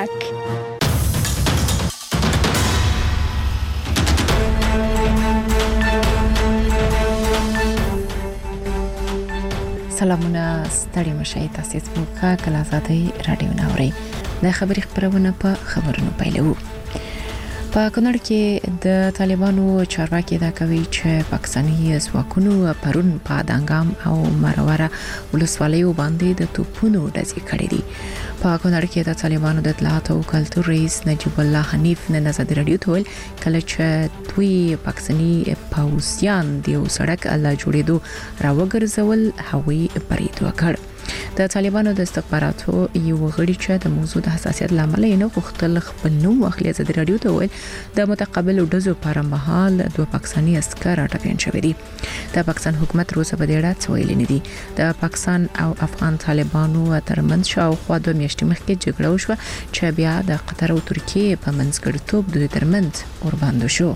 غږ. سلامونه ستړي مشي تاسو څنګه کله آزادۍ رادیو ناوري د خبري خبرونه په خبرونو پیلو. په کونړ کې د طالبانو چارواکي دا کوي چې پاکستاني ځواکونو پرون په دانګام او مروره ولسوالیو باندې د توپونو ډزې کړې دي. په کونړ کې د طالبانو د اطلاعات او کلتور رئیس نجیب الله حنیف نن آزاد رادیو ته ویل کله چې دوی پاکستاني پوځیان د سړک الله جوړېدو راوګرځول هوایي برید وکړ. د طالبانو د استخباراتو یو غړي چې د موضوع د حساسیت لامل یې نو غوښتل خپل نوم واخلي آزاد رادیو ته ویل د متقابل ډزو پر مهال دوه پاکستاني عسكر اټکان شوی دي. د پاکستان حکومت روسه په دې اړه څه ویلي نه دي. د پاکستان او افغان طالبانو ترمنځ شاوخوا 2 میاشتې مخکې جګړه وشوه چې بیا د قطر او ترکیه په منځګړیتوب دوی ترمنځ ورباندې شو.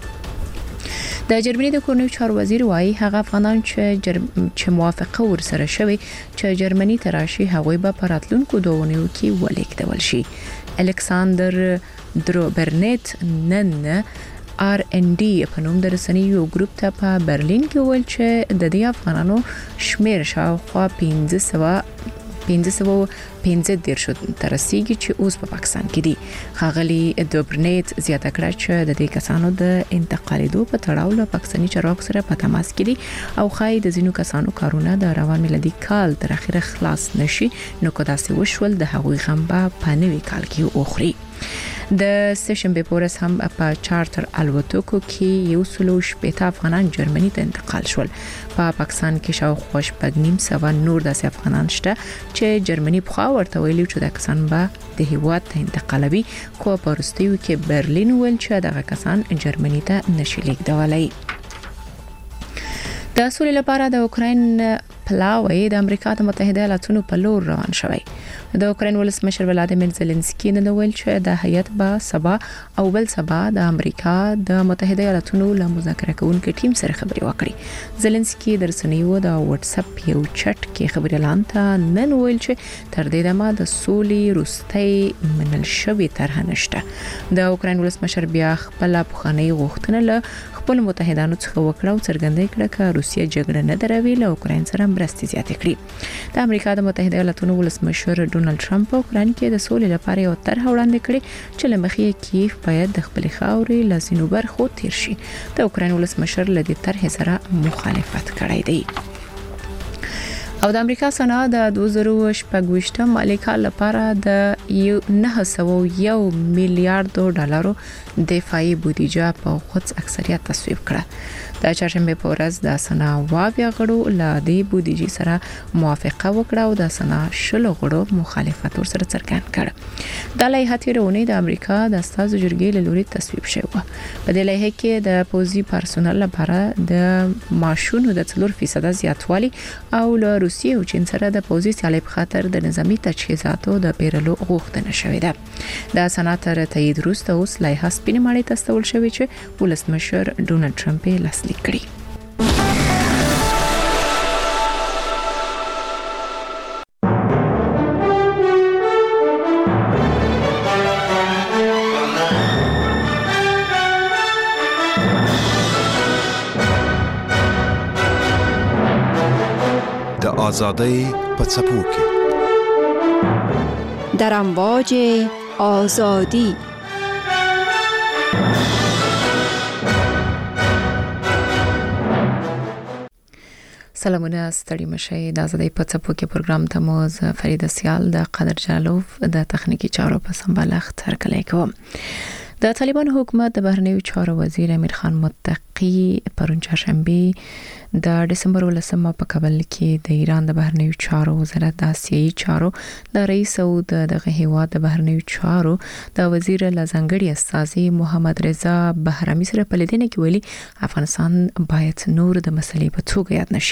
د جرمني د کورنیو چارو وزیر وايي هغه افغانان چې موافقه ورسره شوی چې جرمني تراشي هغوی به پراتلونکو دوونیو کې ولیکدول شي. الکساندر دروبرنیت نن RND په نوم د رسنیو یو ګروپ ته په برلین کې ویل چې د دې افغانانو شمیر شاوخوا 1515 شو تر رسیدي چې اوس په پاکستان کې دي. خاغلی دوبرنیت زیاته کړه چې د دې کسانو د انتقالیدو په تړاو له پاکستاني چارواکو سره په تماس کې دي او خای د زینو کسانو کارونه د روان میلادي کال تر اخره خلاص نشي نو کو داسې وشول د هغوی غمبه په نوي کال کې اوخري. د سشنبه پورس هم په چارټر الوتکو کې یو سلوش په افغانان جرمني ته انتقال شول. په پاکستان کې شاوخوا 5.5 نور د افغانان شته چې جرمني په ورته ویلي چې د کسان به د هیواد ته انتقالوي خو په وروستیو کې برلین ویل چې دغه کسان جرمني ته نشي لیکدولای. د سولې لپاره د اوکراین پلاوی د امریکا متحده ایالاتونو په لور روان شوی. د اوکراین ولسمشر ولادیمیر زيلنسکي نن ویل چې د هیئت به سبا او بل سبا د امریکا د متحده ایالاتونو له مذاکره کوونکو ټیم سره خبرې وکړي. زيلنسکي د رسنیو د واتس اپ یو چټ کې خبري اعلان ته نن ویل چې تر دې دمه د سولې روستۍ منل شوی طرح نشته. د اوکراین ولسمشر بیا خپل بخښنې غوښتنه له خپل متحدانو څخه وکړه او څرګندې کړه چې روسیه جګړه نه دروي له اوکراین سره مرستې زیاتې کړي. د امریکا د متحده ایالاتونو ولسمشر ډونالد ټرمپ په اوکراین کې د سولې لپاره یو طرح وړاندې کړي چې لمخې کیف باید د خپل خاورې له ځینو برخو تیر شي. د اوکراین ولسمشر له دې طرح سره مخالفت کړی دی. او د امریکا سنا د 2024 مالي کال لپاره د 901 میلیارډ ډالرو دفاعي بودیجه په خود اکثریت تصویب کړه. د چهارشنبه په ورځ د سنا واویا غړو له دې بودیجې سره موافقه وکړه او د سنا شلو غړو مخالفت ورسره څرګند کړ. د لایحه تیرونې د امریکا د استازو جرګې له لوري تصویب شوی. په دې لایحه کې د پوزي پرسونل لپاره د معاشونو د 4% زیاتوالی او له روسیې او چین سره د پوزي سیالۍ په خاطر د نظامی تجهیزاتو د پیرلو غوښتنه شوې ده. د سناتر تایید وروسته اوس لایحه سپینې ماڼۍ ته استول شوې چې ولسمشر ډونالد ټرمپ یې لاسلیک کړي. د آزادۍ په څپو کې در امواج آزادی سلامونه ستړي مشي د آزادۍ په څپو کې پروګرام ته مو ز فرید سیال د قادر جالوف د تخنیکی چارو په سمبالښت هرکلی کوم. د طالبان حکومت د بهرنیو چارو وزیر امیر خان متقی پرون چهارشنبه د دسمبر 18 په کابل کې د ایران د بهرنیو چارو وزارت د آسیایي چارو د رئیس او دغه هیواد د بهرنیو چارو د وزیر لزنګړي استاذي محمد رضا بهرامي سره په لیدنه کې ویلي افغانستان باید نور د مسلې په توګه یاد نشي.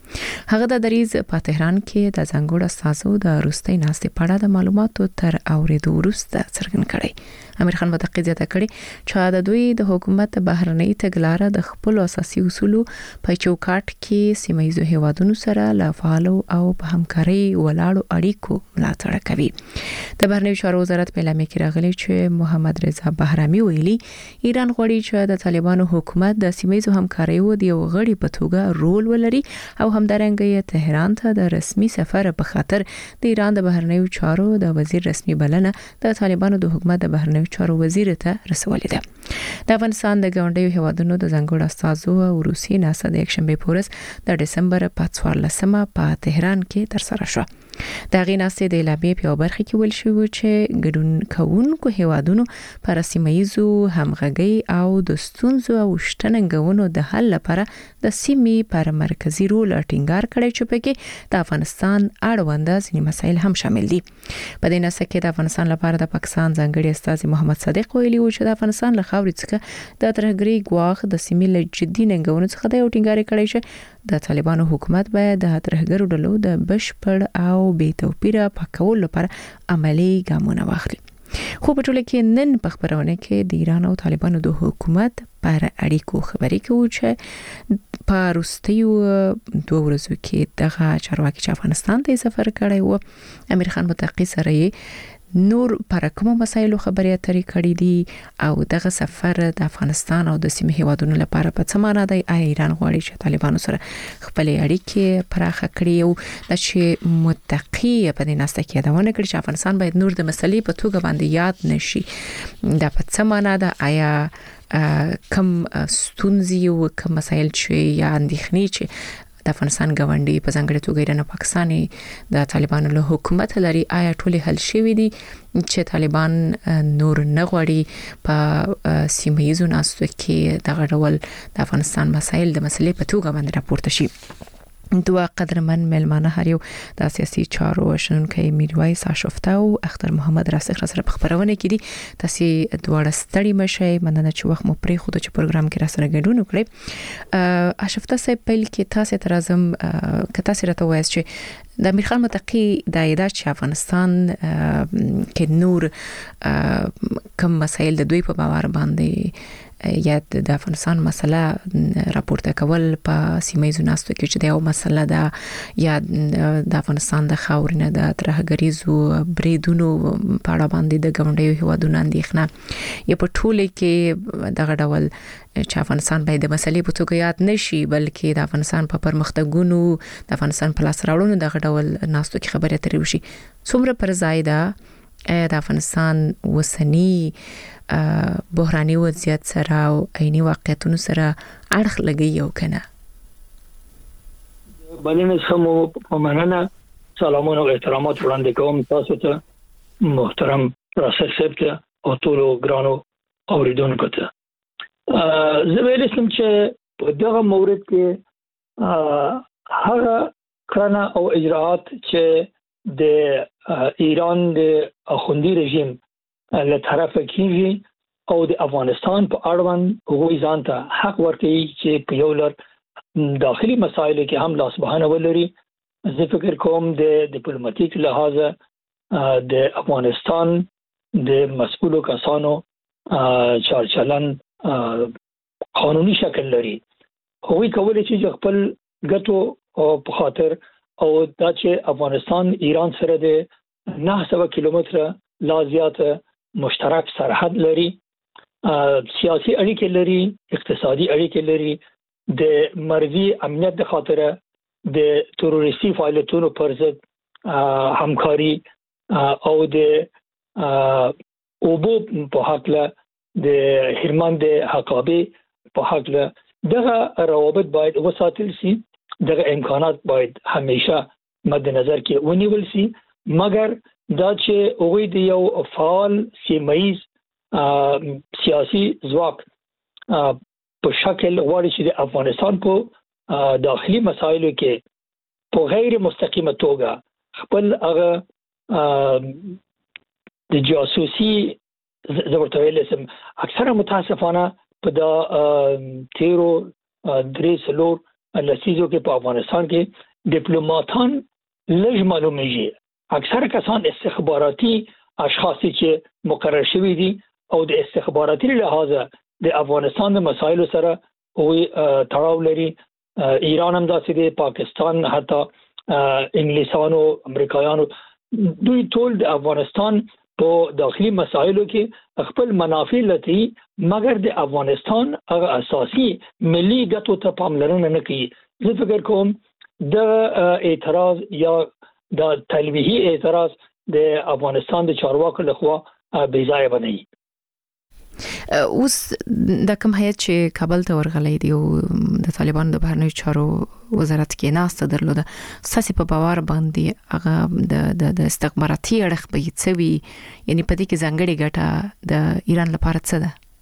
هغه د دریز په تهران کې د ځنګړو استازو د روستي ناستې په اړه د معلوماتو تر اوریدو وروسته څرګند کړي. امیر خان متقی زیاته کړي چې د دوی د حکومت بهرنۍ تګلارې د خپل اساسي اصولو په چوکاټ کې سیمایي هیوادونو سره له فعالو او په همکاري ولاړو اړیکو ملاتړ کوي. د بهرنی چارو وزارت په اعلامیه کې راغلي چې محمد رضا بهرامي ویلي ایران غواړي چې د طالبانو حکومت د سیمایي همکاریو د یو غړي په توګه رول ولري او همدارنګه تهران ته د رسمي سفر په خاطر د ایران د بهرنی چارو د وزیر رسمي بلنه د طالبانو د حکومت د بهرنی چارو وزیر ته رسولې ده. د افغانستان د ګاونډیو هیوادونو د ځنګړو استازو او روسي ناسا د یکشنبه پورس د دسمبر په 14مه په تهران کې ترسره شو. د غیناستې د اعلامیې په برخه کې ویل شو چې ګډون کوونکو هیوادونو پر سیمایي همغږي او د ستونزو او شتننګونو د حل لپاره د سیمې پر مرکزی رول ټینګار کړی چې پکې د افغانستان اړوند ځینې مسایل هم شامل دي. په دې ناسه کې د افغانستان لپاره د پاکستان ځانګړي استاذ محمد صادق ویلي و چې د افغانستان له خاورې څخه د ترهګرۍ ګواښ د سیمې له جدي ننګونو څخه د ټینګار کړی چې د طالبانو حکومت باید د ترهګرو ډلو د بشپړ او بې توپیره پاکولو لپاره عملی ګامونه واخلي. خو په ټوله کې نن په خبرونه کې د ایران او طالبانو د حکومت پر اړیکو خبرې کوي چې په وروستیو 2 ورځو کې دغه چارواکي چې افغانستان ته سفر کړی و امیر خان متقی سره نور پر کوم مسایلو خبرې اترې کړې دي او دغه سفر د افغانستان او د سیمې هیوادونو لپاره په څه معنی دی. ایران غواړي چې طالبانو سره خپل اړیکې پراخه کړي او د چې متقی په دې ناسته کې دا ونه کړي چې افغانستان باید نور د مسلې په توګه باندې یاد نشي. دا په څه معنی ده؟ آیا کم ستونزې او کم مسایل چې یا اندېښنې چې د افغانستان ګاونډي په ځانګړي توګه ایران او پاکستان د طالبانو له حکومت لري آیا ټول حل شوی دي چې طالبان نور نه غواړي په سیمایي ناستو کې دغه ډول د افغانستان مسایل د مسلې په توګه باندې راپورته شي. دوه قدرمن ملمانه هر یو د سیاسي چارو شنونکي میرویس آشفته او اختر محمد راسخ سره په خبرونه کې دي. تاسو دواړه ستړي مشئ. مننه چې وخت مو پرې خو د پروګرام کې را سره ګډون وکړئ. آشفته صاحب په کې تاسو ترازم که تاسو راته وایي چې د امیر خان متقی د ایدا چې افغانستان کې نور کم مسایل د دوی په باور باندې یا د افغانستان مسله راپورته کول په سیمایي ناستو کې چې دا یو مسله ده یا د افغانستان د خاورینه د ترهګریزو بریدونو په اړه باندې د ګاونډیو هیوادونو اندېښنه یا په ټوله کې دغه ډول چې افغانستان باید د مسلې په توګه یاد نشي بلکې د افغانستان په پرمختګونو د افغانستان په لاس راوړلو دغه ډول ناستو کې خبرې اترې وشي. څومره پر ځای ده د افغانستان وسنی بحراني وضعیت سره او عیني واقعیتونو سره اړخ لګي او کنه؟ بلنه سمو په مننه سلامونه او احترامات وړاندې کوم تاسو ته محترم راسخ صاحب ته او ټول ګرانو اوریدونکو ته. زه ویل سم چې په دغه مورد کې هغه کړنه او اجراءات چې د ایران د اخوندي رژیم له طرفه کیږي او د افغانستان په اړوند هغوی ځان ته حق ورکوي چې په یو لړ داخلي مسایلو کې هم لاس بهانه ولري. زه فکر کوم د ډیپلوماټیک لحاظه د افغانستان د مسؤلو کسانو چارچلن قانوني شکل لري. هغوی کولی چې خپل ګټو په خاطر او دا چې افغانستان ایران سره د 900 کیلومتره لا زیاته مشترک سرحد لري، سیاسي اړیکې لري، اقتصادي اړیکې لري، د مرزي امنیت د خاطره د تروریستي فعالیتونو پر ضد همکاري او د اوبو په حق له د هرمند حقابه په حق له دغه روابط باید وساتل شي. دغه امکانات باید همیشه مد نظر کې ونیول شي، مګر دا چې هغوی د یو فعال سیمایي سیاسي ځواک په شکل غواړي چې د افغانستان په داخلي مسایلو کې په غیر مستقیمه توګه خپل هغه د جاسوسي زورته ویل سم اکثره متاسفانه په دا تیرو درې سلور لسیزو کې په افغانستان کې ډیپلوماټان لږ معلومیږي اکثر کسان استخباراتي اشخاص چې مقرر شوي دي او د استخباراتي لحاظه د افغانستان د مسایلو سره وي تړاو لري ایران هم داسې دی پاکستان حتی انګلیسانو امریکایانو دوی ټول د افغانستان په داخلي مسایلو کې خپل منافع لټي مګر د افغانستان هغه اساسي ملي ګټو ته پاملرنه نه کوي زه فکر کوم د اعتراض یا د تلویحي اعتراض د افغانستان د چارواکو لخوا بې ځایه بنئ اوس د کوم هیئت چې کابل ته ورغلی دی او د طالبانو د بهرنیو چارو وزارت کې ناسته درلوده ساسي په باور باندې هغه د استخباراتي اړخ به یڅوي یعنی په دې کې ځانګړي ګټه د ایران لپاره څه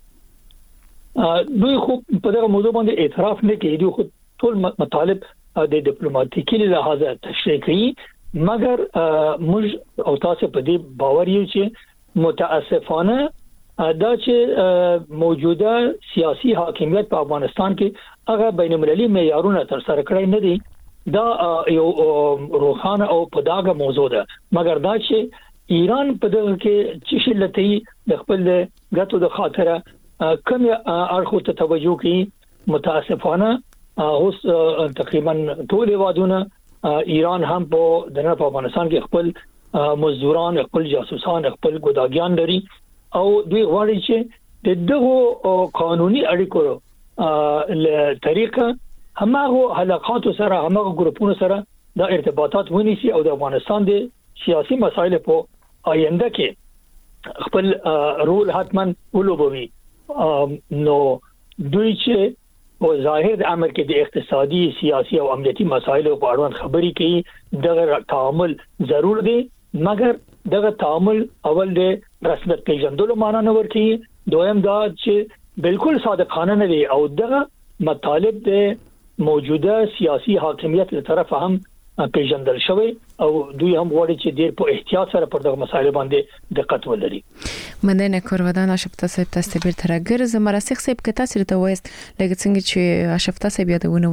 ده دوی خو په دغه موضوع باندې اعتراف نه کوي دوی خو ټول مطالب د ډیپلوماټیکي لحاظه تشریح کوي مګر موږ او تاسو په دې باور یو چې متاسفانه دا چې موجوده سیاسي حاکمیت په افغانستان کې هغه بین المللي معیارونه تر سره کړی نه دي دا یو روخانه او په داګه موضوع ده مګر دا چې ایران په دغه کې چې لته د خپل غټو د خاطره کوم اړخو ته توجه کوي متاسفانه اوس تقریبا ټول وادونه ایران هم په افغانستان کې خپل مزدوران خپل جاسوسان خپل ګداګیان لري او دوی غواړي چې د دغه قانوني اړیکو له طریقه همغه حلقات سره همغه ګروپونو سره د ارتباطات ونیسي او د افغانستان د سیاسي مسایلو په آینده کې خپل رول حتما ولوبوي نو دوی چې په ظاهر د امر کې د اقتصادي سیاسي او امنیتي مسایلو په اړه خبري کوي دغه تعامل ضرور دی مګر دغه تعامل اول د رسمیت پیژندلو معنا نه ورکي دویم دا چې بالکل صادقانه نه دی او دغه مطالب د موجوده سیاسي حاکمیت له طرفه هم پیژندل شوی او دوی هم غواړي چې ډیر په احتیاط سره پر دغه مسایل باندې دقت ولري مننه کورودان اشفتا صاحب تاسو به ترګر زمراسخ صاحب کې تاسو ته وایست لکه څنګه چې اشفتا صاحب یادونه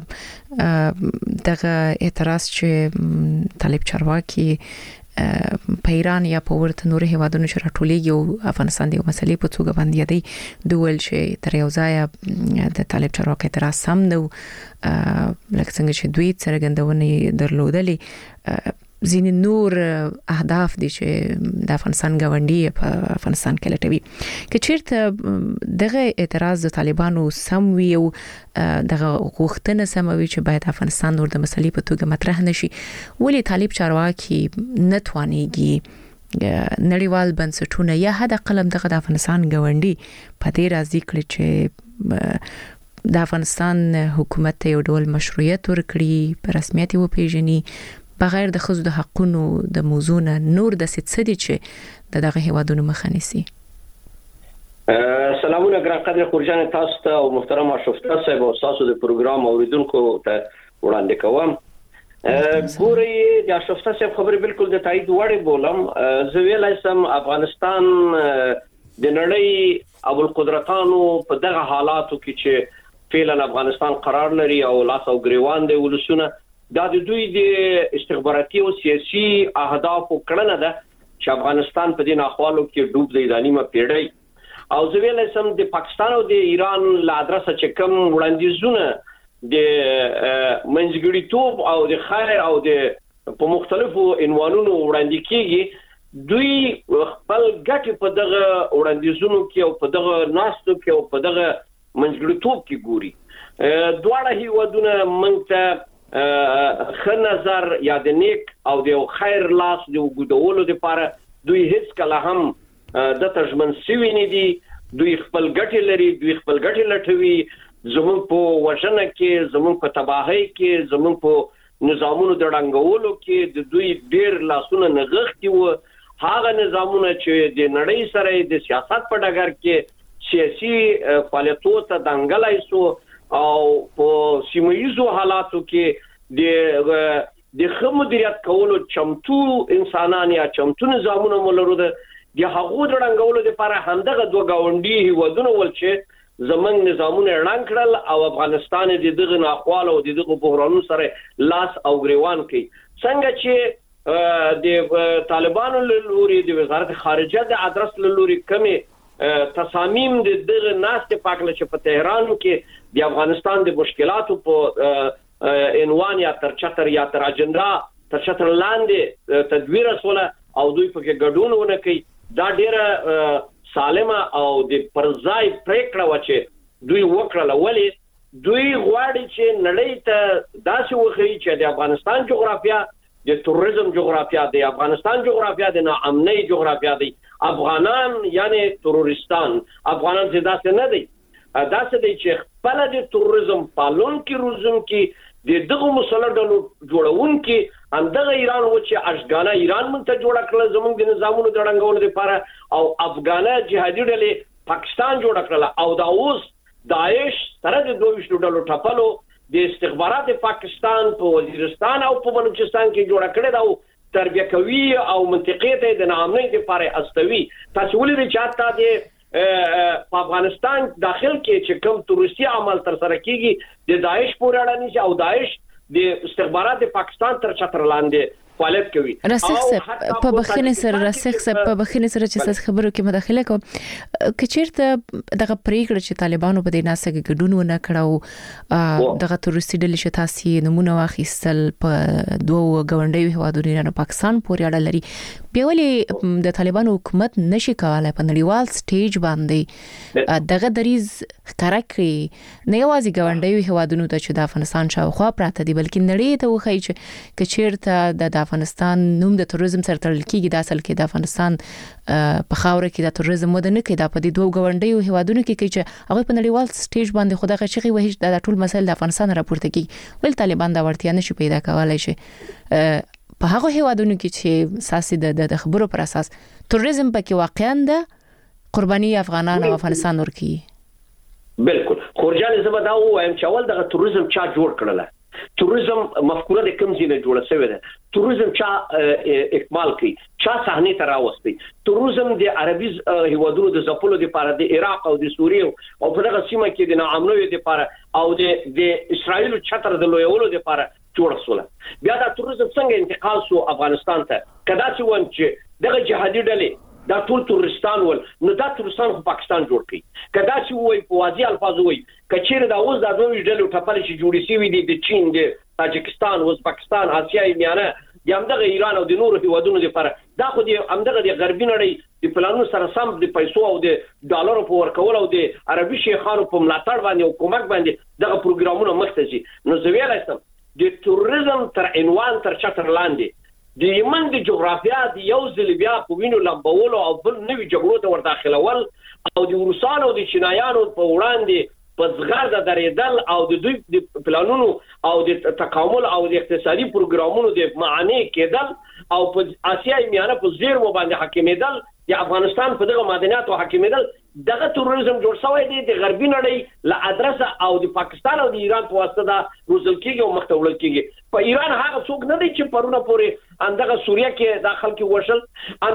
وکړه دغه اعتراض چې طالب چارواکي په ایران یا په ورته نور هیوادونو چې راټولېږي او افغانستان د مسلې په توګه باندې دی دوول چې تر یو ځای د طالب چارواکي اعتراض سم نو لکه څنګه چې دوی څرګندونه درلودلې ځینې نور اهداف دي چې د افغانستان غونډي په افغانستان کې لټوي چې چیرته دغه اعتراض د طالبانو سم وي او دغه غوښتنه سم وي چې باید افغانستان نور د مسلې په توګه مطرح نشي ولې طالب چارواکي نه توانيږي نړیوال بنسټونه یا حد اقل دغه د افغانستان غونډي په دې راځي کړي چې د افغانستان حکومت یو ډول مشروعیت ورکړي په رسمیت وپیژني بغیر د خزو د حقونو د موضوع نور د ستسدي چې دغه هیوادونو مخه نیسي سلامونه ګران قدر خورجان تاسو ته او محترم اشرفتا صاحب او تاسو د پروګرام اوریدونکو ته وړاندې کوم ګوري د اشرفتا صاحب خبره بالکل د تایید وړي بولم زه ویلای سم افغانستان د نړۍ ابو القدرتانو په دغه حالاتو کې چې فعلا افغانستان قرار لري او لاس او ګریوان دی ولسونه دا د دوی د استخباراتي او سیاسي اهداف کړنه ده چې افغانستان په دې احوالو کې ډوب دی د نیمه پیړۍ او زه ویلای سم د پاکستان او د ایران له ادرسه چې کوم وړاندیزونه د منځګړیتوب او د خیر او د په مختلفو عنوانونو وړاندې کیږي دوی خپل ګټ په دغه وړاندیزونو کې او په دغه ناستو کې او په دغه منځګړیتوب کې ګوري دواړه هیوادونه موږ ته خ نظر یا د نیک او د خیر لاس د وګړو لپاره دوی هیڅ کله هم د ترجمن سوي نه دي دوی خپل ګټې لري دوی خپل ګټې لټوي زموږ په وژنه کې زموږ په تباہي کې زموږ په نظامونو د ډنګولو کې د دوی ډیر لاسونه نغښتي وو هغه نظامونه چې د نړۍ سره د سیاست په ډګر کې سیاسي فعالیتونو ته دنګلای سو او په سیمایي حالاتو کې د خمدریت کولو چمتو انسانان یا چمتو نظامونه مولرو د هغه درنګولو لپاره همدغه دوه گاونډي هیوادونه ول چې زمنګ نظامونه اعلان کړل او افغانستان د دغه ناخوال او دغه بحرانونو سره لاس او غریوان کوي. څنګه چې د طالبانو له لوري د وزارت خارجه د ادرس له لوري کمی تصامیم د دغه ناست پاکله چې په تهران کې د افغانستان د مشکلاتو په عنوان یا تر چتر یا تر اجنډا تر چتر لاندې تدویر سره او دوی په ګډون ونه کوي، دا ډیره سالمه او د پرځای پریکړه و چې دوی وکړه. ولې دوی غواړي چې نړۍ ته داسې وښيي چې د افغانستان جغرافیا د توریزم جغرافیا دی، افغانستان جغرافیا د ناامنۍ جغرافیا دی، افغانان یعنی تروریستان افغانان زیاده نه دی، داسې دی چې خپل د توریزم پالون کې روزم کې د دغه مسلډلو جوړون کې همدغه ایران و چې اشغاله ایران مونږ ته جوړ کړل زموږ د نظامونو د ړنګولو لپاره او افغانه جهادي ډلې پاکستان جوړ کړل او دا اوس داعش سره د 22 ډلو ټپلو د استخبارات پاکستان په وزیرستان او په بلوچستان کې جوړ کړی دا تربیه کوي او منطقې ته د نامنۍ لپاره استوي. تاسو ولې چې تا د په افغانستان داخل کې چې کوم تروریستي عمل تر سره کیږي د داعش پورې اړه نشي او داعش د استخبارات پاکستان تر چتر لاندې فعالیت کوي. رسخ په بخښنې سره چې تاسو خبرو کې مداخله کوم کچیرته دغه پریکړه چې طالبانو په دې ناسه کې ګډون ونه کړو دغه تروریستي ډلې چې تاسو نمونه واخیستل په دوه غونډیو هوادونو نه پاکستان پورې اړه لري، بیا ولې د طالبانو حکومت نشي کولای په نړیوال سټیج باندې دغه دریز ښکارا کړي نه یوازې غونډیو هوادونو ته چې د افغانستان شاوخوا پراته دي بلکې نړۍ ته وښایي چې کچیرته د افغانستان نوم د تروریزم سره تړل کیږي، د اصل کې د افغانستان په خاور کې د تروریزم مده نه کې د په دې دوه غونډیو هوادونو کې چې هغه په نړیوال سټیج باندې خدای غشي وهي د ټول مسایل د افغانستان راپورته کیږي، ول طالبان دا ورتیا نشي پیدا کولای شي په هغه هوادونو کې چې ساسي د خبرو پر اساس تروریزم پکې واقعا د قرباني افغانان او افغانستان ورکی. بالکل خورجان زما دا وایم چې اول دغه تروریزم چا جوړ کړل، تروریزم مفکوره د کوم ځای نه جوړه شوې ده، تروریزم چا اکمال کوي، چا صحنه ته راوستي. تروریزم د عربي هیوادونو د ځپلو لپاره د عراق او د سوریه او په دغه سیمه کې د ناامنۍ لپاره او د اسرایل چتر د لویولو لپاره جوړ شول. بیا دا تروریزم څنګه انتقال شو افغانستان ته؟ کدا چې ون چې دغه جهادي ډلې دا ټول تورستان ول نو دا تورستان په پاکستان جوړ کړي، کدا چې وای په واضح الفاظ وای کچېره دا اوس د دوه ډلو ټپل چې جوړې شوی دي د چین د تاجکستان او پاکستان آسیای میانه د همدغه ایران او د نورو هیوادونو لپاره دا خو د همدغه د غربي نړۍ د پلانونو سره سم د پیسو او د ډالرو په ورکول او د عربي شیخانو په ملاتړ باندې او کومک باندې دغه پروګرامونه مخته شي. نو زه ویلایم د تورریزم تر عنوان تر چتر لاندې د یمن د جغرافیا د یو ځل بیا په وینو لمبولو او بل نوي جګړو ته ورداخلول او د روسانو او د چینایانو په وړاندې په زغرده درېدل او د دوی د پلانونو او د تکامل او د اقتصادي پروګرامونو د معنی کېدل او په آسیای میانه په زیرمو باندې حاکمیدل، د افغانستان په دغه معدنیاتو حاکمیدل، دغه تروریزم جوړ شوی دی د غربي نړۍ له ادرسه او د پاکستان او د ایران په واسطه دا روزل کېږي او مخته وړل کېږي. په ایران هغه څوک نه دی چې پرونه پورې اندغه سوریه کې داخل کې وشل،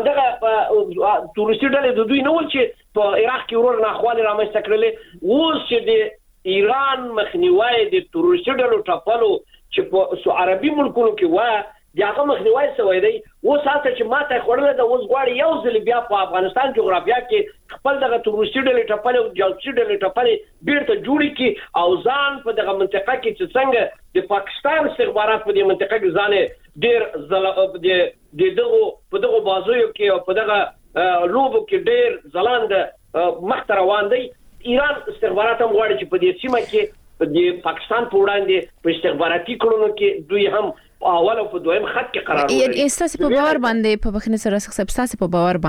اندغه تورستي ډلې د دوی نه ول چې په عراق کې ورور ناخواله رامنځته کړلې. اوس چې د ایران مخنیوي د تورستي ډلو ټاپلو چې په عربي ملکونو کې و دغه مخنیوي سوی دی، اوس هڅه چې ماته خورله د اوس غواړي یو ځل بیا په افغانستان جغرافیا کې خپل دغه تورستي ډلې ټپلې او جاسوسي ډلې ټپلې بیرته جوړې کی او ځان په دغه منطقه کې چې څنګه د پاکستان استخبارات په دې منطقه کې ځان ډېر د دغه بازویو کې او په دغه لوبو کې ډېر ځلاند مخ روان دی. ایران استخبارات هم غواړي چې په دې سیمه کې د پاکستان په وړاندې په استخباراتي کړنو کې دوی هم اول او په دویم خط کې قرار ورکړي. استاسي په باور باندې په بخنه سره استاسي په باور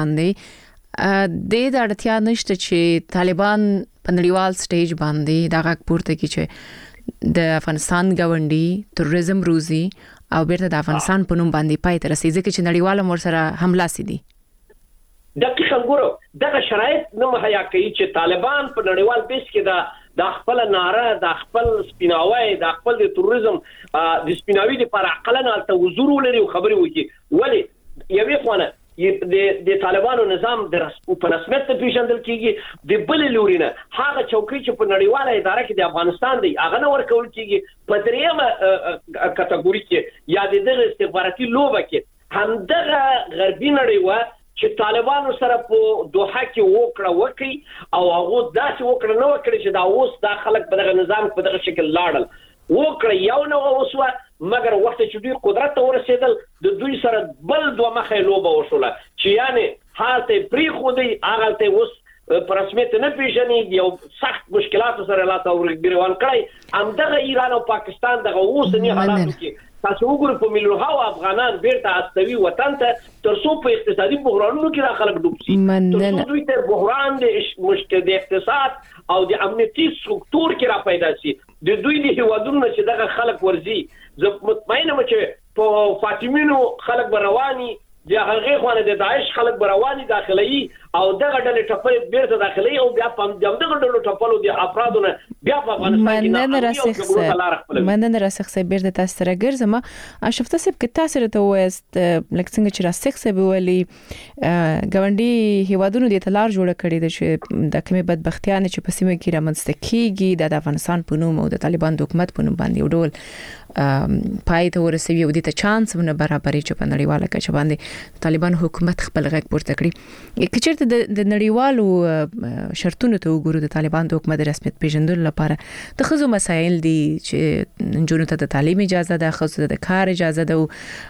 باندې د اړتیا نشته چې طالبان په نړیوال سټیج باندې دا غږ پورته کړي چې د افغانستان غونډي تروریزم روزي او بیرته د افغانستان په نوم باندې پای ته رسیږي چې نړیوال مور سره حمله سي. دقیقاً ګورو دغه شرایط نه مهیا کوي چې طالبان په نړیوال بیس کې د خپل ناره د خپل سپیناوي د خپل د تروریزم د سپیناوي لپاره عقلانه ته حضور ولري او خبري وکړي. ولی یوې خونه د طالبانو نظام په رسمیت پیژندل کیږي د بل لوري نه هغه چوکۍ چې په نړیواله اداره کې د افغانستان دی هغه نه ورکول کیږي په دریمه کټګوري کې یا د استخباراتي لوبه کې همدغه غربي نړۍ چې طالبانو سره په دوحه کې وکړه او هغه داسې وکړه نه وکړي چې دا اوس د خلک په دغه نظام په دغه شکل لاړل وکړه یو نو اوسه مګر وخت چې دوی قدرت ته ورسېدل د دوی سره بل دوه مخې لوبه وشوله چې یعنی حالت پری خودي هغه ته اوس پر رسمیت نه پیژني یو سخت مشکلات سره لا تاوریږي کړی همدغه ایران او پاکستان دغه اوسنی حالاتو کې تاسو وګورئ په میلیونونو افغانان بیرته استوي وطن ته ترڅو په اقتصادي بحرانونو کې خلک ډوب شي ترڅو دوی ته بحران د مشکل د اقتصاد او د امنیتي سترکتور کې را پیدا شي د دوی د هیوادونو چې دغه خلک ورزي زه مطمئنه چې په فاطمینو خلک رواني د هغه خوانه د داعش خلک رواني داخلي او دغه ډلې ټپل بیرته داخلي او بیا په دغه ډلو ټپلو د افرادونه بیا په افغانستان کې مننه راسخه بیرته تاسو سره ګرځم اشفته سب کې تاسو ته وست لکه څنګه چې راسخه به ولي ګوندی هیوادونو د تلار جوړ کړي د د کومه بدبختیانه چې په سیمه کې رامنځته کیږي د افغانستان په نوم او د طالبان د حکومت په نوم باندې ډول پای ته ورسوي او د ته چانس ونه برابرې چې په نړیواله کچه باندې طالبان حکومت خپل غږ پورته کړي کچېرته د نړیوالو شرطونو ته وګورو د طالبان د حکومت رسمیت پیژندلو لپاره د خزو مسایل دي چې جنونو ته د تعلیم اجازه ده خزو د کار اجازه ده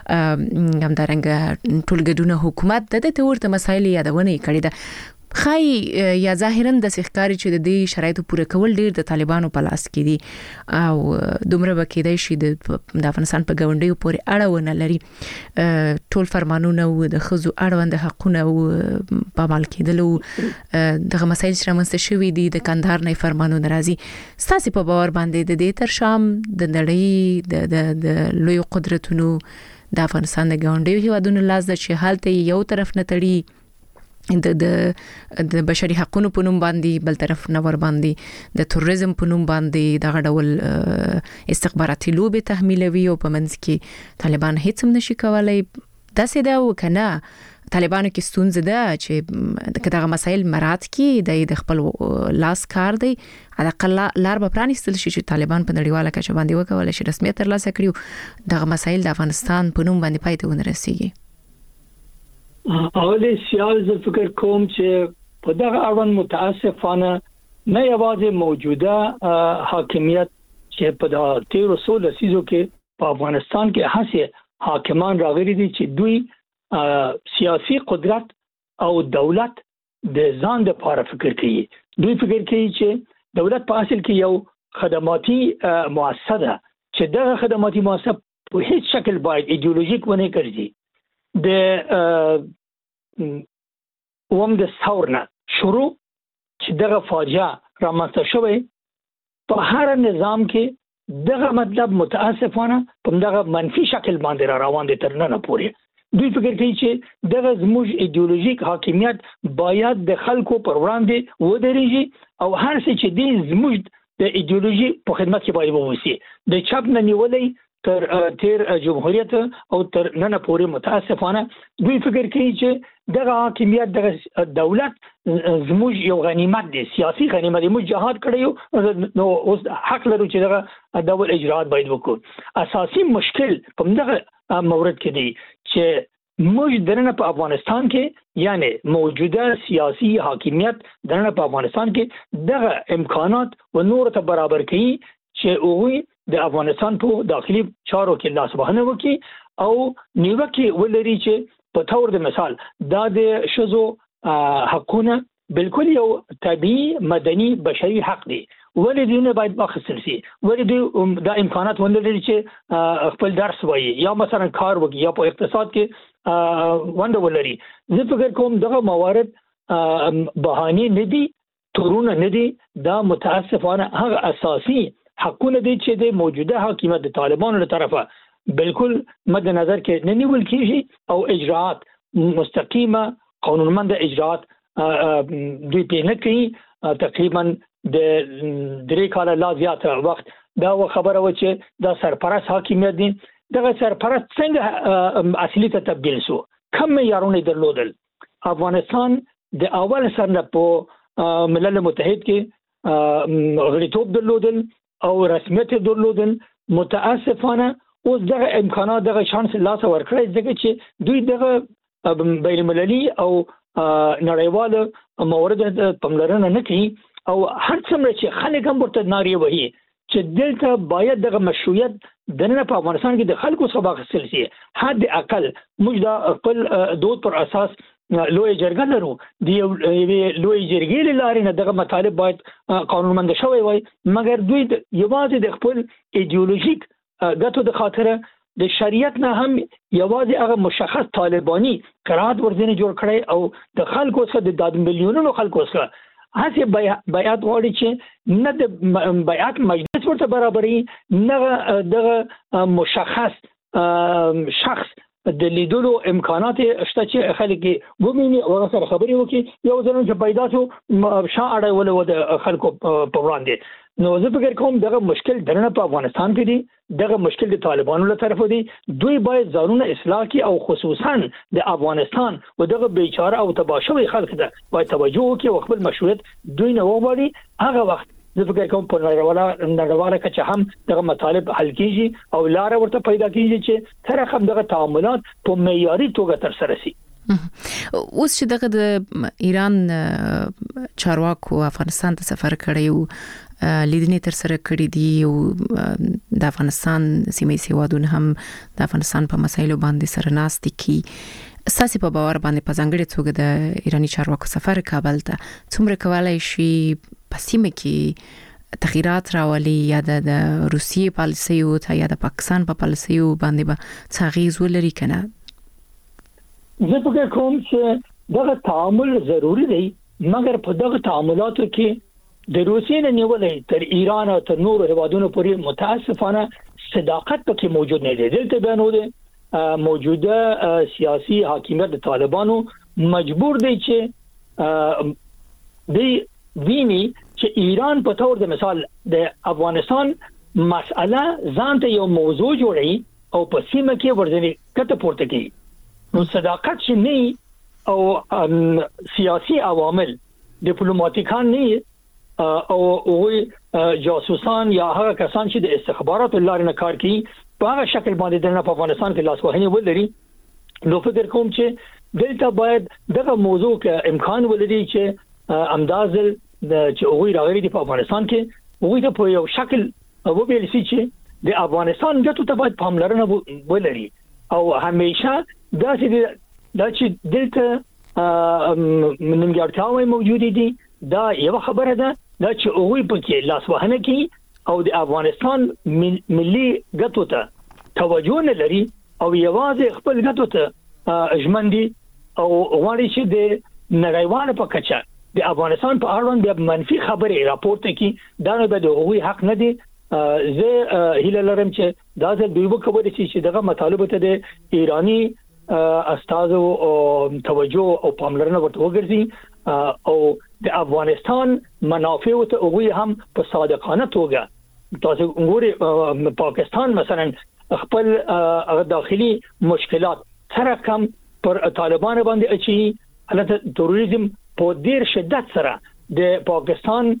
همدارنګه ټولګډونه حکومت د دې ورته مسایل یادونه کړي ده خای یا ظاهرا د سحکاري چې د دې شرایطو پوره کول ډیر د طالبانو په لاس کې دي او دومره بکیدای شي د افغانستان په ګوندیو پورې اړه لري ټول فرمانونه او د خزو اړوند حقونه او په عمل کېدلو دغه مسایل چې رامنځته شوي دي د کندهار نه فرمانونه راځي ستاسو په باور باندې د دې تر شام د نړۍ د لوی قدرتونو د افغانستان د ګوندیو هیوادونو لاس د چې حالت یو طرف نه تړي د بشري حقوقو په نوم باندې بل طرف نه ور باندې د تروریزم په نوم باندې دغه ډول استخباراتي لوبې تحمیلوي او په منځ کې طالبان هیڅ هم نشي کولای داسې دا وکنه طالبانو کې ستونزه ده چې دغه مسایل مراد کې د خپل لاس کار دی علاقه لار به پرانیستل شي چې طالبان په نړیواله کچه باندې وکولای شي رسمیت ترلاسه کړي دغه مسایل د افغانستان په نوم باندې پای ته ورسیږي اول سیال زه فکر کوم چې په دغه اړوند متاسفانه نه یوازې موجوده حاکمیت چې په د 1300 لسیزو کې په افغانستان کې هڅه حاکمان راغلي دي چې دوی سیاسي قدرت او دولت د ځان لپاره فکر کوي دوی فکر کوي چې دولت په اصل کې یو خدماتي مؤسسه ده چې دغه خدماتي مؤسسه په هیڅ شکل باید ایدئولوژیک ونه ګرځي د د ثورنا شروع چې دغه فاجعه رامنځته شوې په هر نظام کې دغه مطلب متاسفانه په دغه منفي شکل باندې روان دي تر نن پورې دوی فکر کوي چې دغه زموږ ایدئولوژیک حاکمیت باید د خلکو پر وړاندې ودرېږي او هر څه چې دې زموږ د ایدئولوژي په خدمت کې باید ووسی د چپ نه نیولې تر تیر جمهوریت او تر نن پورې متاسفانه دوی فکر کوي چې دغه حاکمیت دغه دولت زموږ یو غنیمت دی سیاسي غنیمت دی موږ جهاد کړیو نو اوس حق لرو چې دغه ډول اجراءات باید وکړو اساسي مشکل په دغه مورد کې دی چې موږ درنه په افغانستان کې یعنی موجوده سیاسي حاکمیت درنه په افغانستان کې دغه امکانات و نور ته برابر کړي چې اووی د افغانستان په داخلي چارو کې لاسوهنه وکړي او نیوکه ولري چې په تور د مثال دا د شذو حقونه بالکل یو طبيعي مدني بشري حق دی ولې دونه باید اخیستل شي ولې دا امکانات ولري چې خپل درس وایي یا مثلا کار وکړي یا په اقتصاد کې ونده ولري زه فکر کوم دغه موارد بهانه نه دي تورونه نه دي دا متاسفانه هغه اساسي حقونه دي چې د موجوده حکومت د طالبانو له طرفه بالکل مد نظر کې نه نیول کیږي او اجراءات مستقیمه قانونمند اجراءات دوی په نه کوي تقریبا د 3 کال لا زیاته وخت دا خبره و چې دا سرپرست حکومت دي دغه سرپرست څنګه اصلي ته تبدیل شو کم معیارونه درلودل. افغانستان د اول سره په ملل متحد کې غړیتوب درلودل او رسمیت درلودل. متاسفانه اوس دغه امکانات دغه شانس لاس ورکړی ځکه چې دوی دغه بین المللي او نړیوال موارد پاملرنه نه کوي او هر څومره چې خلک هم ورته نارې وهي چې دلته باید دغه مشروعیت دنه په افغانستان کې د خلکو څخه واخیستل شي. حد اقل موږ د خپل دود پر اساس لوی جرګه لرو. د لوی جرګې لارې نه دغه مطالب باید قانونمند شوی وای، مګر دوی یوازې د خپل ایدئولوژیک ګټو د خاطره د شریعت نه هم یوازې هغه مشخص طالبانی قرارات ورځنی جوړ کړي او د خلکو څخه د میلیونونو خلکو څخه هڅه بیعت غواړي چې نه د بیعت مجلس ورته برابرې نه دغه مشخص شخص د لیدلو امکانات شته چې خلک وګوري او سره خبرې وکړي. یو ځل چې پیدا شو شاعر ولې د خلکو په وړاندې. نو زه فکر کوم دغه مشکل درنه په افغانستان کې دی، دغه مشکل د طالبانو له طرفه دی. دوی باید ځانونه اصلاح کړي او خصوصا د افغانستان او دغه بیچاره او تباشوي خلک ته باید توجه وکړي او خپل مشروعیت دوی نه وغواړي. هغه وخت زه فکر کوم په نړیواله کچه هم دغه مطالب حل کیږي او لار ورته پیدا کیږي چې تر هغه دغه تعاملات په معیاري توګه تر سره شي. اوس چې دغه د ایران چارواکو افغانستان ته سفر کړی او لیدنې تر سره کړې دي او د افغانستان سیمې هیوادونه هم د افغانستان په مسایلو باندې سره ناست دي. اساسي په باور باندې په ځانګړي توګه د ایرانی چارواکو سفر کابل ته څومره کولای شي په سیمه کې تغیرات راولي یا د روسیې پالیسي او یا د پاکستان په پالیسي باندې به تغییر ولري کنه؟ زه فکر کوم چې دغه تعامل ضروری دی، مګر په دغه تعاملاتو کې د روسیې نه نیولې تر ایران او تر نورو هیوادونو پورې متاسفانه صداقت پکې موجود نه دی. دلته بیانوده موجوده سیاسي حاکمیت د طالبانو مجبور دی چې دی ویني چې ایران په تور د مثال د افغانستان مسأله ځانته یو موضوع جوړي او په سیمه کې ورځنی کته پورته کوي. نو صداقت چې نه او سیاسي عوامل ډیپلوماټیکان نه او جاسوسان یا هغه کسان چې د استخباراتو لارې نه کار کوي په هغه شکل باندې د افغانستان کې لاسوهنه ولري. نو فکر کوم چې دلته باید دغه موضوع کې امکان ولري چې امدازل چې هغه راغلي په افغانستان کې هغه په یو شکل وبېل شي چې د افغانستان ګټو ته باید پاملرنه ولري او همیشه دا چې دلته منګړتاوي موجود دي. دا یو خبره ده دا چې هغه پکې لاسوهنه کوي او د افغانستان ملي ګټو ته توجه نه لري او یوازې خپل ګټو ته ژمندي او غواړي چې د نړیوال په کچه د افغانستان په اړه د منفي خبرې راپورته کوي. دا نه د هغوی حق نه دی. زه هیله لرم چې دا ځل دوی وکولای شي چې دغه مطالبه ته د ایرانی استادو توجه او پاملرنه ورته وګرځي او د افغانستان منافع ته هغوی هم په صادقانه توګه تاسو وګورئ پاکستان مثلا خپل داخلي مشکلات سره کم پر طالبان باندې اچي حالت تروریزم په ډیر شدت سره د پاکستان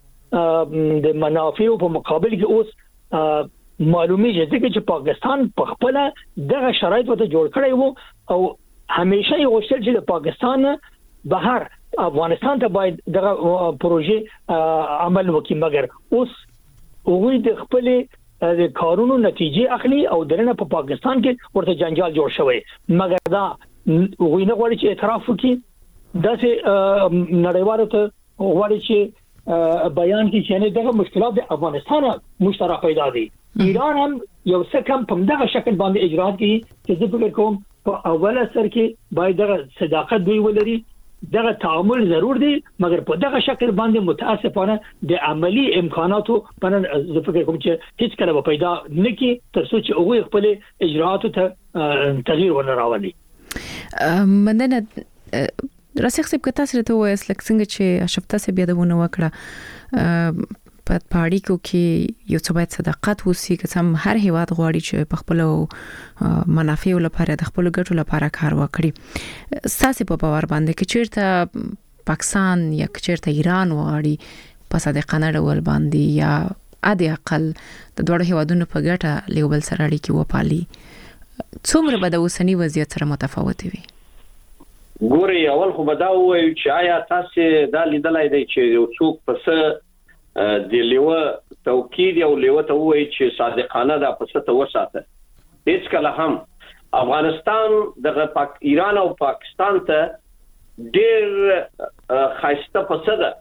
د منافع په مقابل کې اوس معلومي چې پاکستان په خپل دغه شرایط ته جوړ کړی وو او همیشه یې غوښتل چې د پاکستان بهر افغانستان ته باید دغه پروژې عمل وکړي، مګر اوس هغوی د خپل د کارونو نتیجې اخلي او درنه په پاکستان کې ورته جنجال جوړ شوی. مګر دا هغوی نه غواړي چې اعتراف وکړي، داسې نړیوالو ته غواړي چې بیان کې چې دغه مشکلات د افغانستان مشترک پیدا دي. ایران هم یو څه کم په دغه شکل باندې اجرات کوي چې زه فکر کوم په اوله سر کې باید دغه صداقت دوی ولري. دغه تعامل ضرور دی، مګر په دغه شکل باندې متاسفانه د عملی امکاناتو په زه فکر کوم چې هیڅ کله پیدا نه کی تر څو چې هغه خپل اجراتو ته تغییر ورنراولي. مننه راسخ سب که تاسو ته وایي لکه څنګه چې اشفتا سه بیا دونه وکړه په اړیکو کې یو څه باید صداقت وسی که سم هر هیواد غواړي چې په خپل منافع لپاره د خپل ګټو لپاره کار وکړي. ساسي په باور باندې کې چیرته پاکستان یا چیرته ایران غواړي په صادقانه ډول باندې یا ادي اقل د دوه هیوادونو په ګټه لیوبل سره اړیکې وپالي، څومره به د اوسنی وضعیت سره متفاوت وي؟ ګوري اول خو به دا وایو چې آیا تاسو دا لیدلای دی چې یو څوک پس د لیوه توکید یو لیوه ته وایي چې صادقانه دا پس ته وساته. هیڅ کله هم افغانستان د ایران او پاکستان ته ډېر خاصه پس ده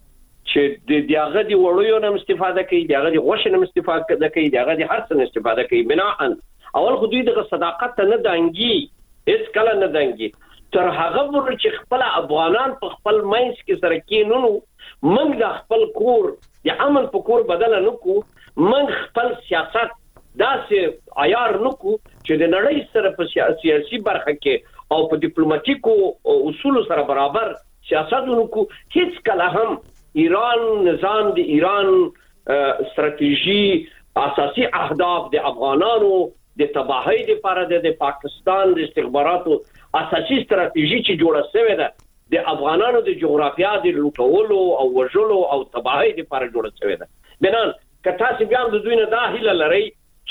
چې د دغه دی وړو نه استفاده کوي، دغه دی غوښه نه استفاده کوي، دغه دی هر څه استفاده کوي. بناء اول خو دوی د صداقت ته نه دانګي، هیڅ کله نه دانګي. تر هغه ور چې خپل افغانان په خپل مینس کې سره کېنونو، موږ د خپل کور د امن په کور بدل نه کو، موږ خپل سیاست داسې عیار نه کو چې د نړۍ سره په سیاسي برخه کې او په ډیپلوماټیکو اصول سره برابر سیاست نه کو. هیڅ کله هم ایران نظام د ایران استراتیژي اساسي اهداف د افغانانو د تباہی لپاره د پاکستان د استخباراتو اساسي استراتیژي چې جوړه شوې ده د افغانانو د جغرافیا د لوټولو او وژلو او تباہی لپاره جوړه شوې ده. بنان که تاسو بیا د دوی نه داخله لري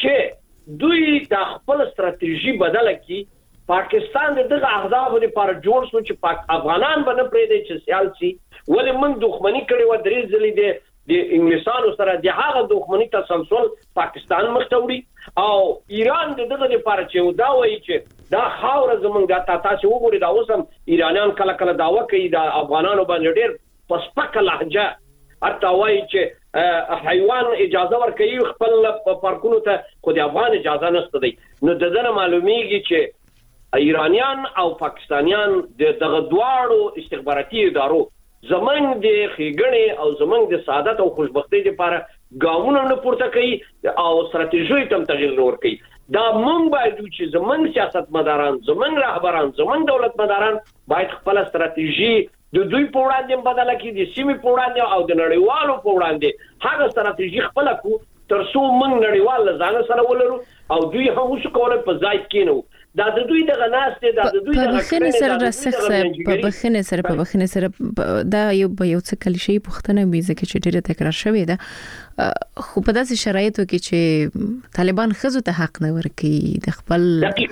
چې دوی د خپل استراتیژي بدله کی، پاکستان دغه اهداف لپاره جوړ شو چې افغانان باندې پرې دي چې سیاسي ولې موږ دښمنی کړي و درې ځلې د انګلیسانو سره د هغه دښمنی تسلسل پاکستان مختوري او ایران دغه لپاره چې دا وایي چې دا خاور زمونږ د تاسو وګورئ دا اوسم ایرانیان کله کله داوا کوي د افغانانو باندې ډېر پسپکه لهجه حتی وایي چې حیوان اجازه ورکوي خپل پارکونو ته، خو د افغان اجازه نشته دی. نو دغه معلومیږي چې ایرانیان او پاکستانیان دغه دواړو استخباراتي ادارو زمونږ د ښېګڼې او زمونږ د سعادت او خوشبختۍ لپاره ګامونه نه پورته کوي او استراتیژي ته تغیر نه ورکوي. دا موږ باید چې زمونږ سیاستمداران، زمونږ رهبران، زمونږ دولتمداران باید خپل استراتیژي د دوی په وړاندې بدله کړي، د سیمې په وړاندې او د نړیوالو په وړاندې هغه استراتیژي خپل کو تر څو موږ نړیوال ځان سره ولرو او دوی هم وشو کولای په ځای کېنو. دا د دوی دغه ناسته دا د دوی دغه بخښنې سره رسخ په بخښنې سره دا یو څه کلیشې پوښتنه وي ځکه چې ډېر تکرار شوی ده، خو په داسې شرایطو کې چې طالبان ښځو ته حق نه ورکوي، د خپل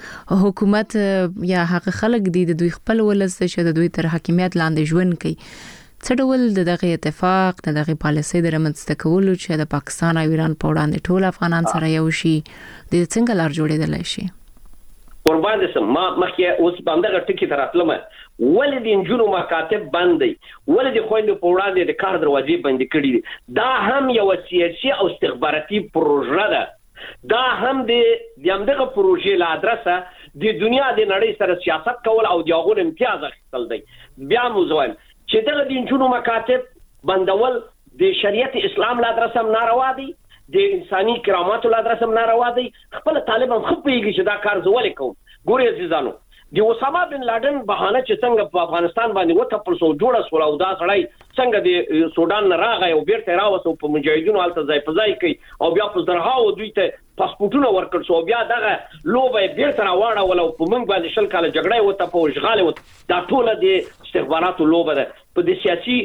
حکومت یا هغه خلک دي د دوی خپل ولس چې د دوی تر حاکمیت لاندې ژوند کوي، څه ډول دغه اتفاق دغه پالیسي د رامنځته کولو چې د پاکستان او ایران په وړاندې ټول افغانان سره یو شي د څنګه لار جوړېدلی شي؟ قربان دې سم ما مخکې اوس باندې ټکی تراتلم ولې د انجونو مکاتب باندې ولې د خويندو په وړاندې د کار دروازې بندې کړې دي. دا هم یو سیاسي او استخباراتي پروژه ده. دا هم د همدغه پروژې له ادرسه د دنیا د نړۍ سره سیاست کول او د هغو امتیاز اخیستل دی. بیا مو زوایم چې دغه د انجونو مکاتب بندول د شریعت اسلام له ادرسه هم ناروا دي، د انساني کراماتو له ادرسه هم ناروا دي. خپل طالب هم خپېږي چې دا کار زولې کوم. ګوري عزیزانو د اسامه بن لادن بهانه چې څنګه په افغانستان باندې وټپل سو جوړه سو او دا سړی څنګه د سودان نه راغی او بیرته راوسو په مجاهدینو حالت ځای په ځای کوي او بیا په زرهاو دوی ته پاسپورتونه ورکړ سو بیا دغه لوبه بیرته راوړه ولو په موږ باندې شل کاله جګړه وته په اشغال وته دا ټول د استخباراتو لوبه ده په د سیاسي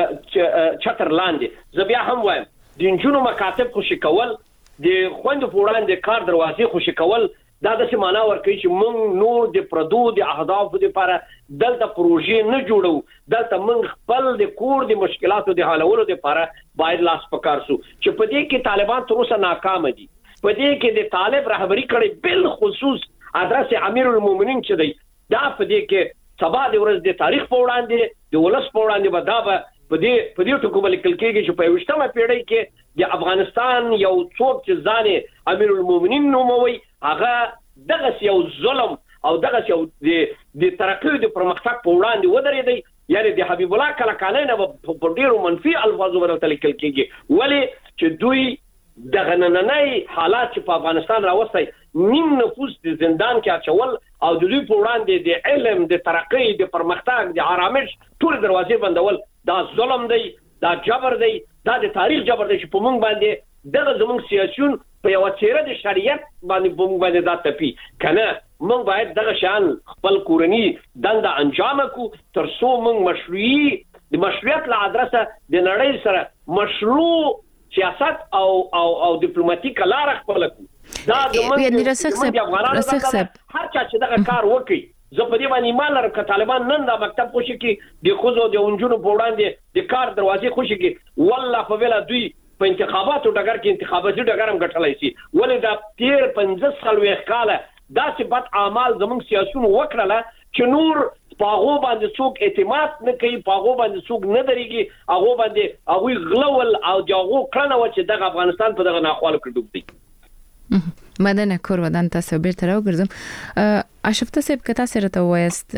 چتر لاندې. زه بیا هم وایم د انجونو مکاتب خوشی کول، د خويندو په وړاندې کار دروازې خوشی کول، دا د څه معنا ورکوي چې موږ نور د پردو د اهدافو لپاره دلته پروژې نه جوړو، دلته موږ خپل د کور د مشکلاتو د حلولو لپاره باید لاس پکار سو چې په دې کې طالبان تر اوسه ناکام دي. په دې کې د طالب رهبری کړي بل خصوص ادرس امیر المؤمنین چې دی دا په دې کې سبا د ورځ د تاریخ په وړاندې د ولس په وړاندې بدابه په دې ټکو باندې کل کېږي چې په 20مه پیړۍ کې د افغانستان یو څوک چې ځان امیر المؤمنین نوموي هغه دغه یو ظلم او دغه یو د ترقی د پرمختګ په وړاندې ودرېدی. یعنی د حبیب الله کلکانه نه په ډیرو منفي الفاظو باندې تلکل کېږي ولې چې دوی دغه نننۍ حالات چې په افغانستان راوستي نیم نفوس د زندان کې اچول او د دوی په وړاندې د علم د ترقی د پرمختګ د آرامش ټول دروازې بندول دا ظلم دی، دا جبر دی، دا د تاریخ جبر دی چې په موږ باندې دغه زموږ سیاسيون په یو چیرې د شریعت باندې په موږ باندې دا تپی کنه. موږ باید دغه شان خپل کورنی دنده انجام کو تر څو موږ د مشروعیت له ادرسه د نړۍ سره مشروع سیاست او ډیپلوماټیک لار خپل کو. دا یعنی رسخ صاحب هر چا چې دغه کار وکړي زه په دې باندې ایمان لرم چې طالبان نن دا مکتب خوشي کې د خوځو د اونجونو په وړاندې د کار دروازې خوشي کې والله په ویلا دوی په انتخاباتو ډګر کې انتخاباتي ډګر هم ګټلای شي. ولې دا 15 سال وې کاله دا صفات اعمال زموږ سیاسيون وکړه چې نور پاغو باندې څوک اعتماد نه کوي، پاغو باندې څوک نه درېږي، هغه باندې هغه غلول او دغه کړنه و چې د افغانستان په دغه ناخوالو کې ډوب دي. مدنه کور ودان تاسو بیرته راوګرځم. اشرف صاحب کته سره ته وایست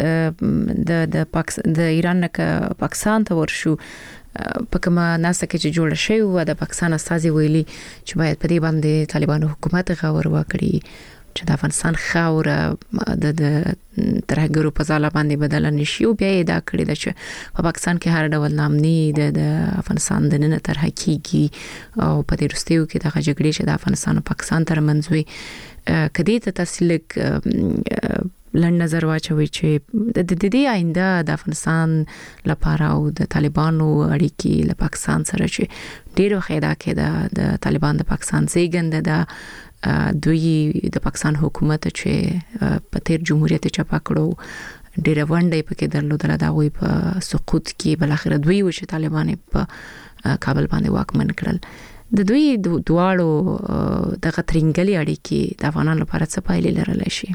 د ایران نه پاکستان ته ورشو په کومه ناسه کې چې جوړ شوی و د پاکستان استازي ویلي چې باید په دې باندې طالبانو حکومت غور وکړي چې د افغانستان خاوره د ترهګرو په ځاله باندې بدل نشي او بیا یې دا کړی د چې په پاکستان کې هر ډول نامني د افغانستان د نن تر حقيقي او په دې وروستیو کې د جګړې چې د افغانستان او پاکستان ترمنځ وي کدی ته تفصیل لن نظر واچوي چې د دې آینده د افغانستان لپاره او د طالبانو اړیکې له پاکستان سره چې ډیرو خیدا کې د طالبان د پاکستان زیږنده د دوی د پاکستان حکومت چې په تیر جمهوریت چپا کړو ډیر ونډه پکې درلودل دا وي په سقوط کې بل اخر دوی و چې طالبان په کابل باندې واکمن کړل. د دوی دواړو د غترنګلي اړیکې د افغانانو لپاره څه پایلې لرلی شي؟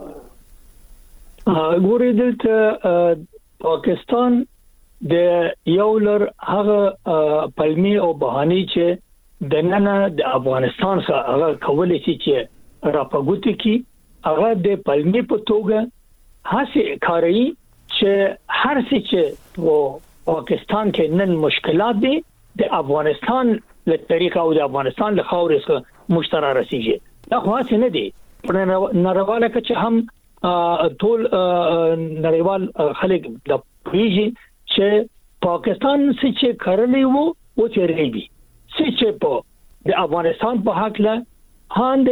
ګورې دلته پاکستان د یو لر هغه پلمي او بهاني چې د نن د افغانستان سره هغه کولای شي چې راپګوت کی هغه د پلمي په توګه هڅه کوي چې هر څه چې په پاکستان کې نن مشکلات دي د افغانستان له طریقه او د افغانستان له خاورې سره مشترک رسیږي. دا خو څه نه دي په نړیواله کې چې هم ټول نړیوال خلک د پیږي چې پاکستان چې کړلی وو او چې ریږي چې په د افغانستان په حق له هاند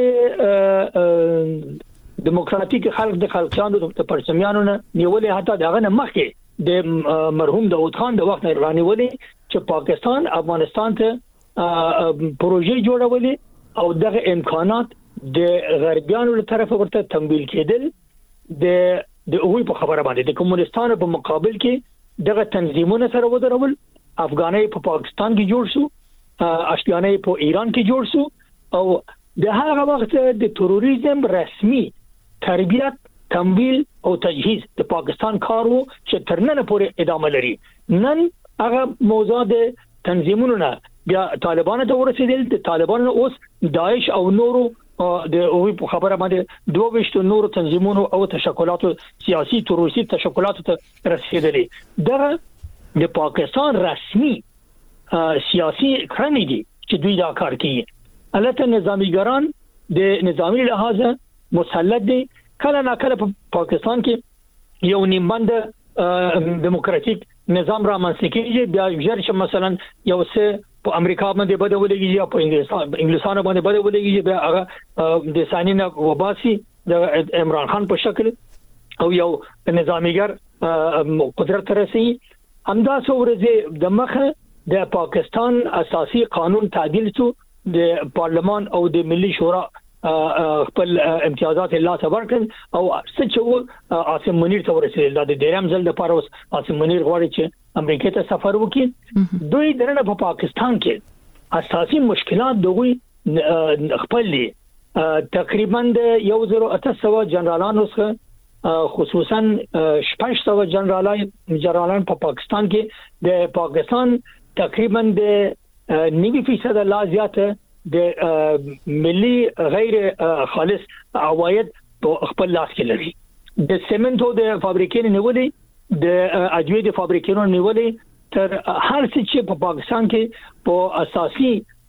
دیموکراتیک خلق د خلکانو د پرچمیانو نه نیولې حتی دغه نه مخکې د مرحوم داود خان د وخت رانیولې چې پاکستان افغانستان ته پروژې جوړولې او دغه امکانات د غربیانو له طرفه ورته تمویل کېدل د اوی په خبره باندې د کمونستانو په مقابل کې دغه تنظیمونه سره ودرول. افغاني په پاکستان کې جوړ شو، اشتیانه په ایران کې جوړ شو او د هغه وخت د تروریزم رسمي تربیت، تمویل او تجهیز د پاکستان کارو چې ترنن پورې ادامه لري. نن هغه موضوع د تنظیمونو نه بیا طالبانو ته ورسېدل، د طالبانو اوس داعش او نورو د اوی په خبره باندې 22 نورو تنظیمونو او تشکلاتو سیاسي تروریستي تشکلاتو ته رسېدلې. دغه د پاکستان رسمي سیاسي کړنې دي چې دوی دا کار کوي. البته نظامیګران د نظامی لحاظ مسلط دي. کله نه کله په پاکستان کې یو نیمبند دیموکراتیک نظام را منځته کیږي، بیا ژر مثلا یو څه په امریکا باندې بدلېږي یا په انګلیسانو باندې بدلېږي، بیا هغه د سانینا وباسي د عمران خان په شکل او یو نظامیګر قدرت رسي. همدا څورځي د مخه د پاکستان اساسي قانون تعدیل شو، د پارلمان او د ملي شورا خپل امتیازات الله تبارک او سچو عاصم منیر ته ورسېدل. د دیرم ځل د پاره عاصم منیر غواړي چې امریکا ته سفر وکړي. دوی درنه په پاکستان کې اساسي مشکلات دوی خپل دي. تقریبا د 1800 جنرالانو څخه خصوصا 600 جنرالان په پاکستان کې د پاکستان تقریبا د 90% لا زیاته د ملي غیر خالص عواید په خپل لاس کې لري. د سیمنټو د فابریکې نیولې، د اجوید فابریکې نیولې، تر هر څه چې په پاکستان کې په اساسي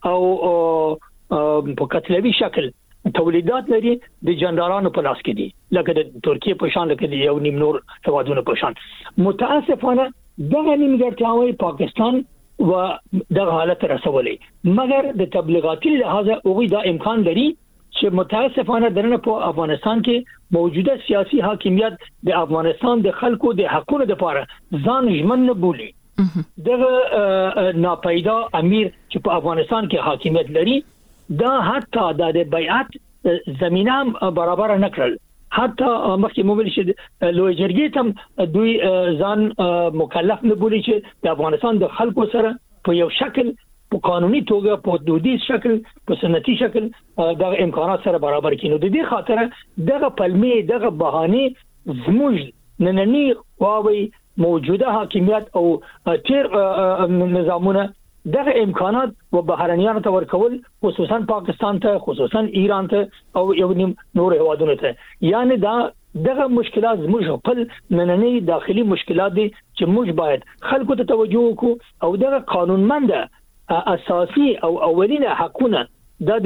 او په کتلوي شکل تولیدات لري د جنرالانو په لاس کې دي، لکه د ترکیه په شان، لکه د یو نیم نور هوادونو په شان. متاسفانه دغه نیمګړتیاوې پاکستان و دغه حالت رسولې مګر د تبلیغاتي لحاظ اوغي دا امکان لري چې متاسفانه درنه په افغانستان کې موجوده سیاسي حاکمیت د افغانستان د خلکو د حقوقو لپاره ځان ژمن نه بولي دغه ناپیدا امیر چې په افغانستان کې حاکمیت لري دا حتی د بیعت زمينه برابر نه کړل حتی مخکې موږ چې لوی جرګې تم دوی ځان مکلف نه بولي چې د افغانستان د خلکو سره په یو شکل په قانوني توګه په دودیز شکل په سنتي شکل د امکانات سره برابر کینو د دې خاطر دغه پلمې دغه بهانه زموږ نننی قواوی موجوده حاکمیت او تیر نظامونه دغه امکانات و بهرنیانو ته ورکول خصوصا پاکستان ته خصوصا ایران ته او یو نیم نور هیوادونو ته یعنی دا دغه مشکلات زموږ خپل نننی داخلي مشکلات دي چې موږ باید خلکو ته توجه وکړو او دغه قانونمند اساسي او اولینه حقونه د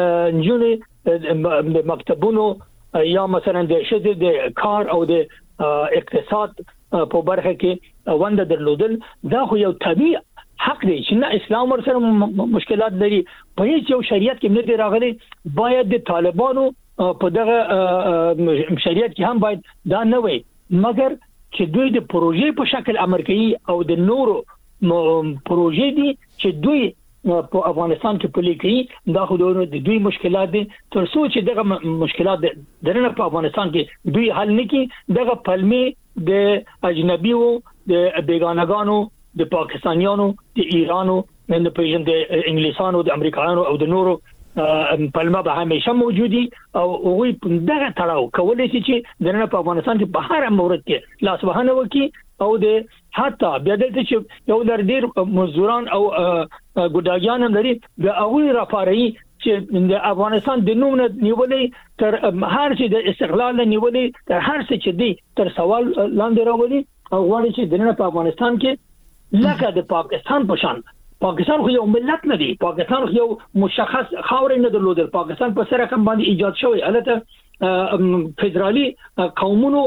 نجونې مکتبونو یا مثلا د شذ د کار او د اقتصاد په برخه کې ونده درلودل دا خو یو طبيعي حق دی چې نه اسلام ورسره مشکلات لري په هیڅ یو شریعت کې نه دی راغلي باید د طالبانو په دغه شریعت کې هم باید دا نه وي مګر چې دوی د پروژې په شکل امر کوي او د نورو پروژې دي چې دوی په افغانستان کې پلي کوي دا خو د دوی مشکلات دي تر څو چې دغه مشکلات درنه په افغانستان کې دوی حل نه کړي دغه پلمې د اجنبیو د بیگانگانو د پاکستانیانو د ایرانو د پیژن د انګلیسانو د امریکایانو او د نورو پلمه به همیشه موجودي او وی دغه تړاو کولای شي چې درنه په افغانستان کې په هر مورد کې لاس وهنه وکي او د حتی بیا دلته چې یو ډیر مزدوران او ګډاګیان هم لري د هغه رافاري چې د افغانستان د نوم نیولې تر هر څه د استقلال نیولې تر هر څه چې دی تر سوال لاندې راولي او غواړي چې درنه په افغانستان کې لکه د پاکستان په شان پاکستان خو یو ملت نه دی پاکستان خو یو مشخص خاورې نه درلودل پاکستان په سره کوم باندې ایجاد شوی البته فدرالي قومونو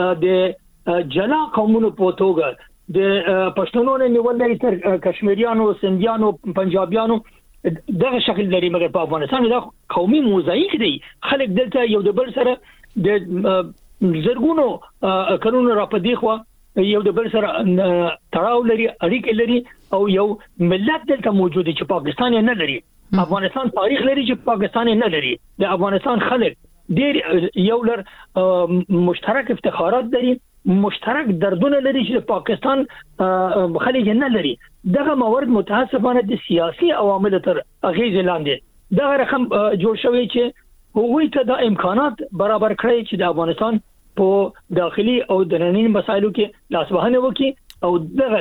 د جلا قومونو په توګه د پښتونونو نیولې تر کشمیریانو سندیانو پنجابیانو دغه شکل لري مګر په افغانستان دا قومي موزاییک دی خلک دلته یو د بل سره د زرګونو قانون را پدې خو یو د بل سره تړاو لري اړیکې لري او یو ملت دلته موجود دی چې پاکستان نه لري افغانستان تاریخ لري چې پاکستان نه لري د افغانستان خلک ډیر یو لر مشترک افتخارات لري مشترک دردونه لري چې پاکستان خلک نه لري دغه موارد متاسفانه د سیاسي عوامل تر اغیز لاندې دغه رقم جوړ شوی چې هغوی ته د امکانات برابر کړی چې د افغانستان په داخلي او دنني مسایلو کې لاس وهنه وکي او دغه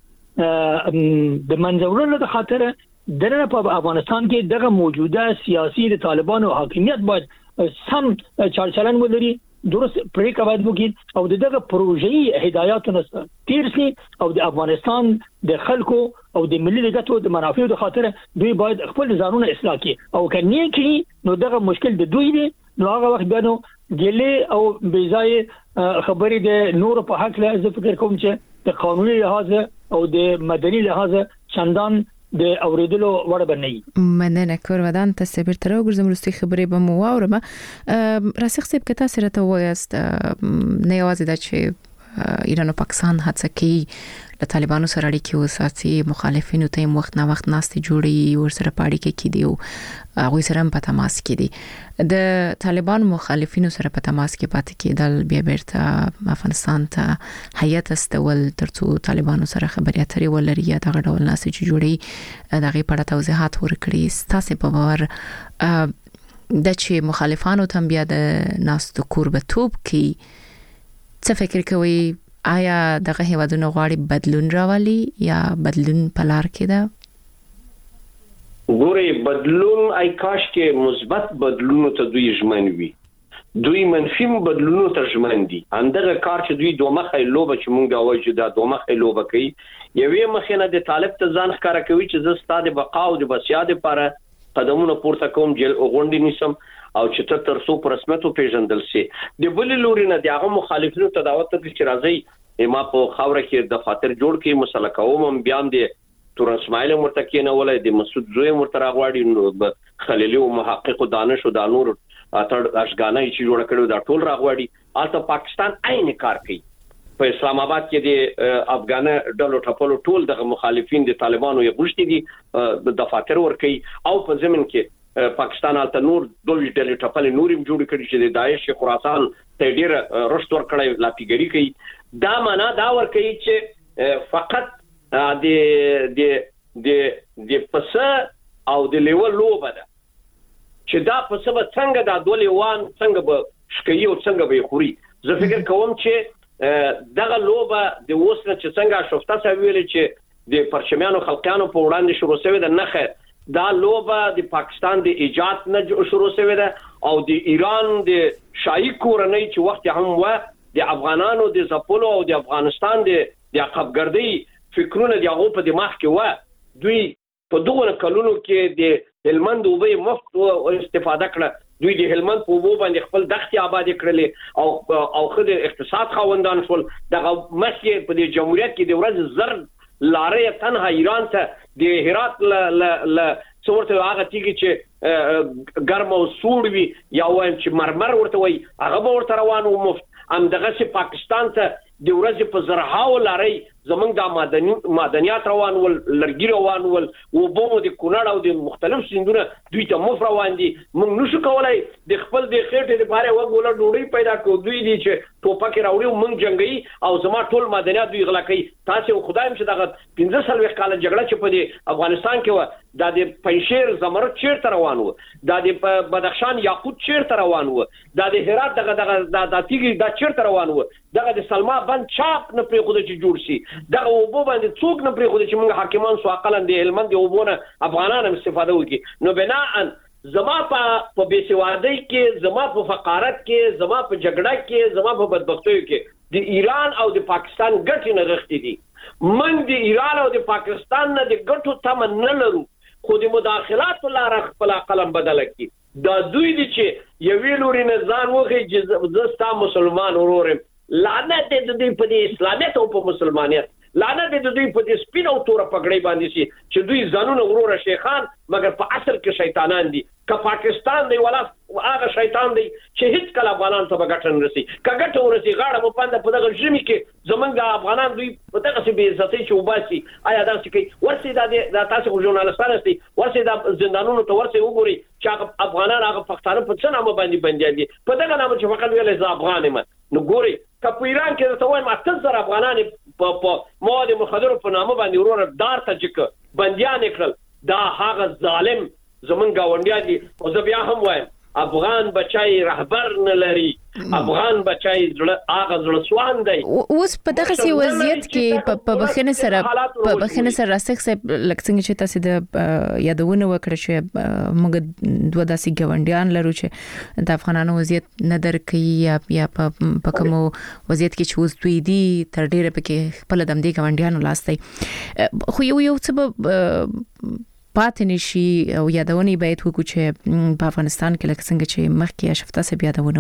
د منځورونو د خاطر درنه په افغانستان کې دغه موجوده سیاسي د طالبانو حاکمیت باید سم چارچلن ولري درست پریکړه باید وکړي او دغه پروژې هدایاتونه تیر سي او د افغانستان د خلکو او د ملي ګټو د منافعو د خاطر دوی باید خپل ځانونه اصلاح کړي او کني کې نو دغه مشکل د دوی دی نو هغه وخت بیا نو ګلې او بیځای خبرې د نور په حق له زه فکر کوم چې د قانوني لحاظ او د مدني لحاظ چندان د اوریدلو وړ بنئ مننه کورودان ته بیرته راوګرځم وروستي خبرې به مو واورم راسخ صاحب کته سره ته وایست نه یوازې دا چې ایران او پاکستان هڅه کوي د طالبانو سره اړیکې وساتي مخالفینو ته وخت نه وخت ناستې جوړي ورسره پاړي کې دي او هغه سره په تماس کې دي د طالبان مخالفینو سره په تماس کې پاتې کېدل بیا بیرته افغانستان ته هیئت استول ترڅو طالبانو سره خبرې اترې ولري یا دغه ډول ناستې چې جوړي دغه په اړه توضیحات ورکړي ستاسو په باور د چې مخالفانو ته بیا د ناستو قربتوب کې څه فکر کوي آیا دغه هیوادونو غواړي بدلون راولي یا بدلون په لار کې ده ګوري بدلون ای کاش کې مثبت بدلون ته دوی ژمن وي دوی منفي بدلونو ته ژمن دي اندغه کار چې دوی دوه مخه لوبه چې مونږه وایو دا دوه مخه لوبه کوي یوې مخینه د طالب ته ځان ښکارا کوي چې زه ستاسو بقا او د بسیاد لپاره قدمونه پورته کوم جل غونډې نیسم او چې تر څو پر رسمیت پیژندل شي د بل لوري نه دغه مخالفینو ته دعوت ورکړي چې راځي ما په خاوره کې د خاطر جوړ کې مسله کوم بیا د تورن اسماعیل مرته کېنولای د مسعود زوی مرته راغواړي خلیلی او محقق او دانش او د نور اتړ اشغانای چې جوړ کړو دا ټول راغواړي البته پاکستان عین کار کوي په اسلام آباد کې د افغان ډلو ټپلو ټول د مخالفین د طالبانو یې غوښتي دي د دفاتر ور کوي او په زمين کې پاکستان البته نور دوی ډلې ټپلې نورم جوړ کړي چې د داعش خراسان ته ډیر رشد ور کړی لا پیګری کوي دا معنا دا ور کوي چې فقط د پس او د لیول لوبه ده چې دا پس به څنګه دا دولېوان څنګه به شکي او څنګه به خوري زه فکر کوم چې دغه لوبه د وسنه چې څنګه شفته سویل چې د پرچمیانو خلقیانو په وړاندې شروع شوه د نخه دا لوبه د پاکستان د ایجاد نه شروع شوه ده او د ایران د شاهي کورنۍ چې وخت هم و د افغانانو د زپلو او د افغانستان د عقبګردۍ فکرونه دی هغه په دماغ کې و دوی په دغه کلونو کې د هلمند وبې مفت او استفاده کړه دوی د هلمند په وبو باندې خپل دښتې آباد کړلې او خدای اقتصاد خوندان شول دغه مخکې په د جمهوریت کې د ورځ زر لارې تنها ایران ته د هرات ل څورته هغه تیږي چې ګرم او سوړ وي یا وایم چې مرمر ورته وي هغه ورته روان او مفت ام دغه چې پاکستان ته د ورځې په زرهاو لارې زمونږ د معدنیات روان ول لرګي روان ول او بومو د کونړ او د مختلف سیندونه دوی ته مفت روان دي موږ نشو کولای د خپل د خېټې لپاره وګوله ډوډۍ پیدا کړو دوی دي چې ټوپک راوړي موږ جنگي او زما ټول معدنیات دوی غلا کوي تاسو خدایم چې دغه 15 کال جګړه چې په افغانستان کې و د پنځیر زمرد چیرته روان و د بدخشان یاقوت چیرته روان و د هرات دغه د تیګي د چیرته روان و دغه د سلما بند چاپ نه پرې خو د جوړ شي دغه وبو باندې څوک نه پرې خو چې موږ حاکمان سو عقلن د هلمند وبونه افغانانو استفاده وکړي نو بناء زما په بیسوادۍ کې زما په فقارت کې زما په جګړه کې زما په بدبختیو کې د ایران او د پاکستان ګټې نه غښتې دي من د ایران او د پاکستان نه د ګټو تمن نه لرو خو د مداخلات لاره خپل قلم بدل کړي دا دوی دي چې یوې لوري نه ځان وخی چې زستا مسلمان ورورم لعنت دې دوی په اسلامیت او په مسلمانیت لعنت دې دوی په سپین او تور پګړې باندې شي چې دوی ځانونه ورور شیخان مګر په اصل کې شیطانان دي که پاکستان دی ولا هغه شیطان دی چې هیڅ کله افغانان ته بغټن رسي کګټ ورسي غاړه مو پاند په دغه ژمي کې زمونږ افغانان دوی په دغه څه به عزت چې وباسي آیا دا څه کوي ورسي دا تاسو ژورنالستان استي ورسي دا زندانونو ته ورسي وګوري چې افغانان هغه پښتانه په څه نامه باندې بنديان دي په دغه نامه چې فقط ویل زه افغان یم نو ګوري که په ایران کې ته وایم 8000 افغانان په مواد مخدر په نامه باندې ورور دار ته چې بنديان کړل دا هغه ظالم زمون گاونډیا دي او زه بیا هم وایم افغان بچای رهبر نه لري افغان بچای هغه زړسوان دی اوس په دغه سی وضعیت کې په بخنه سره راستک سه لکه چې تاسو د یادونه وکړه چې موږ دوه داسې ګاونډیان لرو چې د افغانانو وضعیت نه درکې یا په کوم وضعیت کې چې اوس دوی دي تر ډیره پکې خپل د دې ګاونډیانو لاسته خو یو څه پاتې نشي او یادونه باید وکړو چې په افغانستان کې لکه څنګه چې مخکې شفته سه یادونه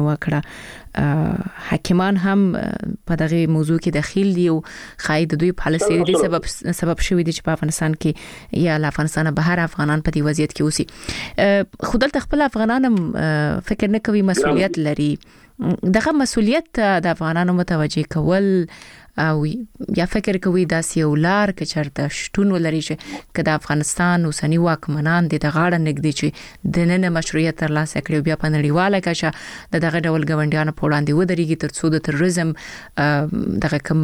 وکړه حاکمان هم په دغه موضوع کې داخل دي او خاید دوی پالیسي دي سبب شوی دي چې په افغانستان کې یا له افغانستان بهر افغانان په دې وضعیت کې اوسي خودل خپل افغانان فکر نه کوي مسؤلیت لري دغه مسؤلیت د افغانانو متوجه کول او یا فکر کوي دا سیولار ک چرته شتون ولري چې کله افغانستان اوسنی واکمنان د غاړه نګدي چې د نن مشروعیت ترلاسه کړي بیا په نړیواله کچه دغه ډول ګوندیانو په وړاندې ودرېږي ترڅو د تروریزم دغه کوم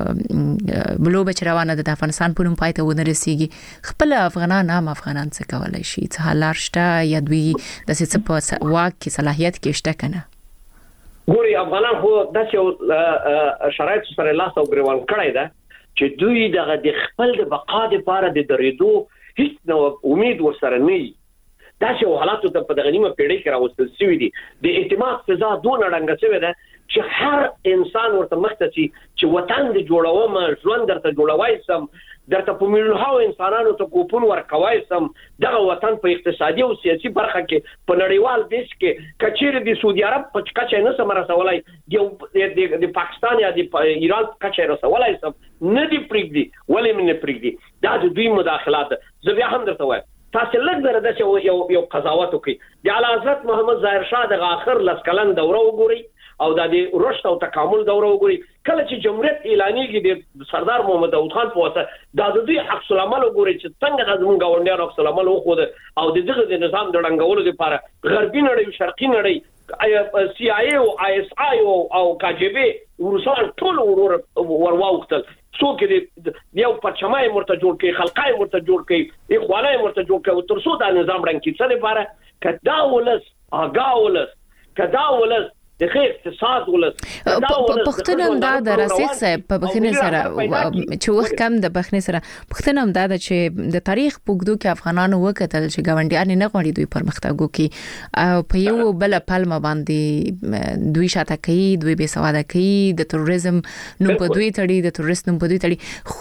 بلو بچروانه د افغانستان په نوم پاتې ونه رسیږي خپل افغانان څه کولای شي څه حلار شته یا دوی د څه په واک کې صلاحیت کې شته کنه ګوري افغانان خو داسې شرایط سره لاس او ګریوان کړی ده چې دوی دغه د خپل د بقا لپاره د درېدو هیڅ نو امید ورسره نه وي داسې حالاتو ته په دغه نیمه پیړۍ کې راوستل شوي دي د اعتماد فضا دونه ړنګه شوې ده چې هر انسان ورته مخته شي چې وطن د جوړوم ژوند درته جوړوي سم درته په میلیونونو انسانانو ته کوپون ورکوي سم دغه وطن په اقتصادي او سیاسي برخه کې په نړیوال دیش کې کچېره د سعودي عرب په کچې نه سم رسولای د پاکستان یا د ایران کچې رسولای سم نه دی پرېږدي ولې من نه پرېږدي دا د دوی مداخلات زه بیا هم درته وایم تاسو لږ زره د یو قضاوت وکړي د اعلی حضرت محمد ظاهر شاه د اخر لسکلن دوره وګوري او د رشد او تکامل دوره وګوري کله چې جمهوریت اعلانېږي د سردار محمد داود خان په واسطه د دوی عکس العمل وګوري چې څنګه د زموږ غونډیانو عکس العمل وخوده او د نظام د ړنګولو لپاره غربي نړۍ شرقي نړۍ سی آی او آی اس آی او KGB روسان ټول ورواوختل څوک یو پرچمای مرته جوړ کړي خلقای مرته جوړ کړي اخوانای مرته جوړ کړي تر څو د نظام رنګ کې څه لپاره کدا ولس اگاولس کدا ولس د اقتصاد ولس پښتنم دا د راسخ صاحب په بخنه سره چې وخت کم د بخنه سره پښتنم دا چې د تاریخ پوګدو کې افغانانو وکتل چې گاونډیان نه غوړي دوی پرمختګ وکړي په یو بل پلمه باندې دوی شاته کوي دوی بے سواده کوي د تروریزم نو په دوی تړي د تروریست نو په دوی تړي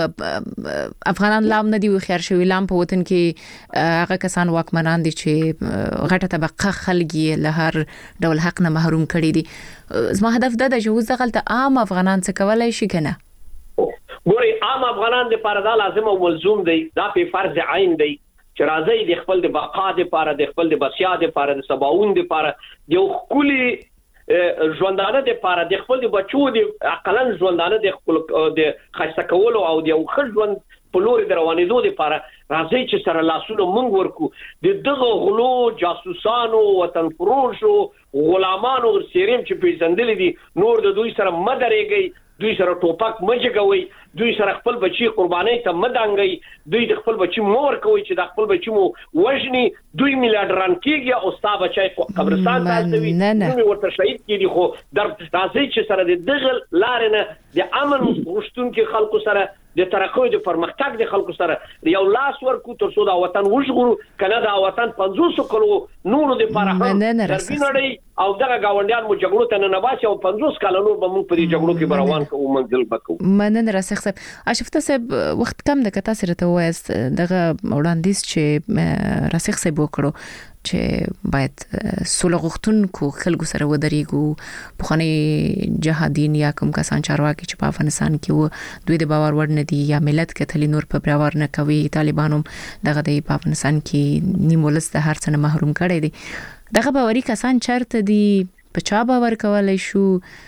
خو افغانان لام نه دی خیر شوی لام په وطن کې هغه کسان واکمنان دي چې غټه طبقه خلګي له هر ډول حق نه محروم کړی دي زما هدف دا چې اوس دغلت عام افغانان څه کولای شي کنه ګوري عام افغانان د لپاره دا لازم او ملزوم دی دا په فرض عین دی چې راځي د خپل د بقا د لپاره د خپل د بسیا د لپاره د سباوون د لپاره یو خولي ژوندانه د لپاره د خپل د بچو د عقلن ژوندانه د خپل د خاصه کولو او د یو خل ژوند په لوري د روانېدو لپاره راځي چې سره لاسونو مونږ ورکو د دغه غلو جاسوسانو وطن فروشو غلامانو سیریم چې پیژندل دي نور د دوی سره مدرېږي دوی سره ټوپک مجګوي دوی سره خپل بچي قرباني ته مدانګي دوی د خپل بچي مور کوي چې د خپل بچي مو وژني دوی میلیارډران کیږي او ستا بچي قبرستان ته ځي دوی ورته شهید کیږي خو در راځي چې سره د دغه لارنه د امن غشتونکو خلکو سره د ترقۍ د پرمختګ د خلکو سره یو لاس ورکو تر څو دا وطن وژغورو کنه دا وطن 500 کلو نور د لپاره هم دربینړی او دغه گاونډیان مو جګړو ته نه باسي او 500 کال نور به موږ په دې جګړو کې روان کوو منځل بکو مننه راسخ صاحب اشفته صاحب وخت کم د کتا سره ته وایست دغه وړاندیز چې راسخ صاحب وکړو چې باید سوله غوښتونکو خلکو سره ودرېګو په خاني جهادین یا کوم کسان چارواکي چې په افغانستان کې وو دوی د باور وړ نه دي یا ملت کتلی نور په باور نه کوي طالبانو دغه د افغانستان کې نیمولس د هر څه نه محروم کړي دي دغه باوري کسان چرته دي په چا باور کولای شو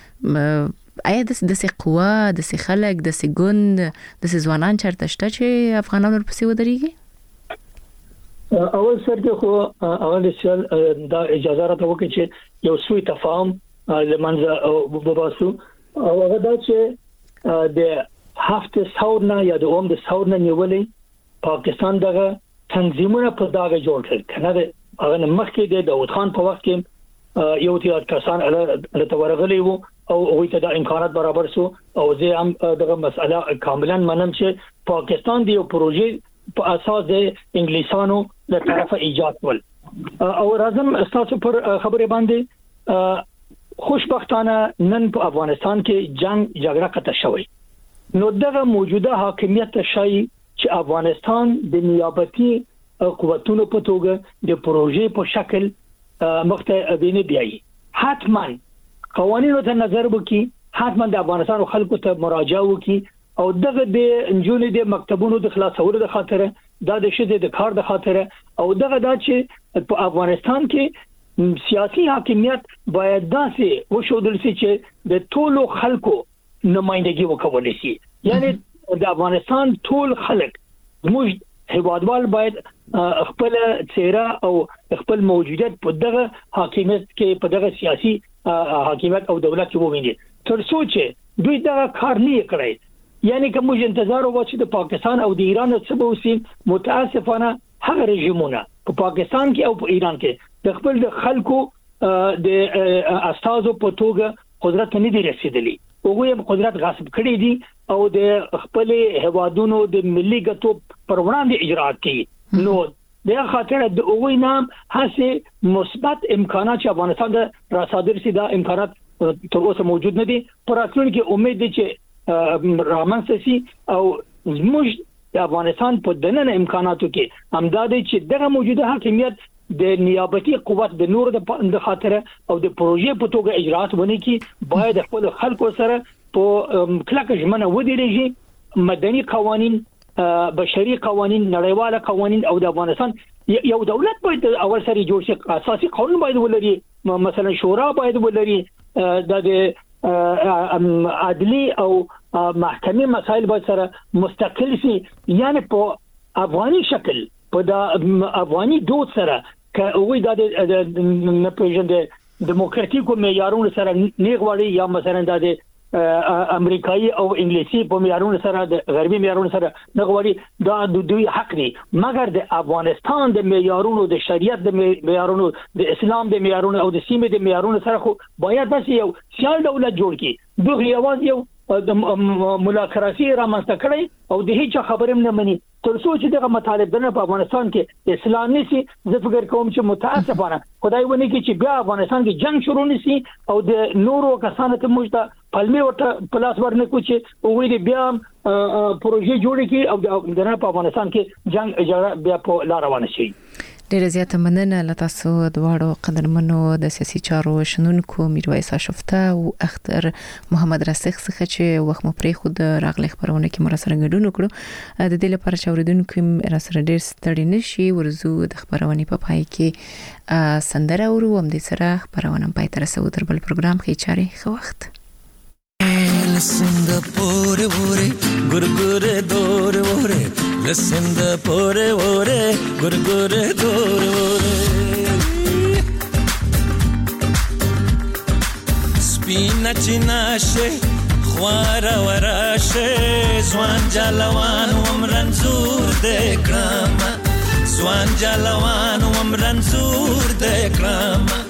آیا د سې قوا د سې خلک د سې ګوند د سې ځوانان چرته شته چې افغانانو ورپسې ودرېږي اول سر کې خو اول سر دا اجازه راته وکړي چې یو سوی تفاهم لمنځه وباسو او هغه دا چې د هفته ثورنا یا د اوم د ثورنا نیولې پاکستان دغه تنظیمونه په داګه جوړ کړ کنه هغه مخکې د داود خان په وخت کې یو تیار کسان له تورغلي وو او هغه ته د امکانات برابر سو او زه هم دغه مسله کاملا منم چې پاکستان دی یو پروژې په اساس د انګلیسانو له طرفه ایجاد ول او راځم تاسو پر خبره باندې خوشبختانه نن په افغانستان کې جګړه قطع شوی نو دغه موجوده حاکمیت شای چې افغانستان د نیابتي قوتونو په توګه د پروژې په شکل مخته بینه بیایي حتما قوانینو ته نظر وکړي حتما د افغانستان خلکو ته مراجعه وکړي او دغه د انجونې د مکتبونو د خلاصولو د خاطر دا د شته د کار د خاطر او دغه دا چې په افغانستان کې سیاسي حاکمیت باید داسې وشودل شي چې د ټولو خلکو نمائندګي وکولای شي یعنی د افغانستان ټول خلک موږ هیوادوال باید خپل چهره او خپل موجودیت په دغه حاکمیت کې په دغه سیاسي حاکمیت او دولت کې وویني تر څو چې دوی دغه کار نه کوي یعنی که موږ انتظار وکړو چې د پاکستان او د ایران څخه وسی متاسفانه هغه رژیمونه په پاکستان کې او په ایران کې د خپل د خلکو د استازو په توګه قدرت نه دی رسیدلی هغه قدرت غصب کړی دي او د خپل هوادونو د ملي ګټو پر وړاندې اجرات کوي نو د خاطر د هغه نام هڅه مثبت امکانات چې افغانستان د راصادر سي دا امکانات تر اوسه موجود نه دي پر اصل کې امید دي چې رامنځته شي او زموږ د افغانستان په دننه امکاناتو کې همدادي چې دغه موجوده حاکمیت د نیابتي قوت د نور د خاطر او د پروژې په توګه اجرات ونی کې باید خپل خلکو سره په کلک ژمنه ودرېږي مدني قوانين بشري قوانين نړیواله قوانين او د افغانستان یو دولت باید اول سره جوړ شي اساسي قانون باید ولري مثلا شورا باید ولري د عدلي او محکمې مسایل باید سره مستقل شي یعنی په افغاني شکل په د افغاني دود سره کوي د نه پېژندل دیموکراتیکو معیارونو سره نیغوړي یا مثلا د امریکایي او انګلیسي په معیارونو سره د غربي معیارونو سره نغوړي دا د دوی حق دی مګر د افغانستان د معیارونو د شریعت د معیارونو د اسلام د معیارونو او د سیمې د معیارونو سره خو باید بس یو سیال دولت جوړ کړي دوی یوازې یو د ملاکراسي رامنځته کړي او د هیڅ خبرې نه مني تر څو چې دغه مطالب دنه په افغانستان کې اسلام نشي زه فکر کوم چې متاسفانه خدای ونی کې چې بیا افغانستان کې جنگ شروع نشي او د نورو کسانو ته موږ ته پلمې ورته پلاس ورنه کوچي او وی بیا پروژې جوړې کی او دنه په افغانستان کې جنگ اجازه بیا په لار روان شي ډیره زیاته مننه لتاسو دواړو قدرمنو د سیاسي چارو شنونکو میرویس اشرفته او اختر محمد راسخ څخه چې وخت مو پرې خود راغلی خبرونه کې مر سره ګډون وکړو د دې لپاره چې اوریدونکو را سره ډیر ستړي نشي ورزو د خبرونه په پای کې سندره ورو هم د سره خبرونه پای تر رسو تر بل پروګرام کې چاري خو وخت Listen the pore pore gurgure dore ore listen the pore pore gurgure dore ore spina chinashe khwara warashe zwan jalawan umranzur de krama zwan jalawan umranzur de krama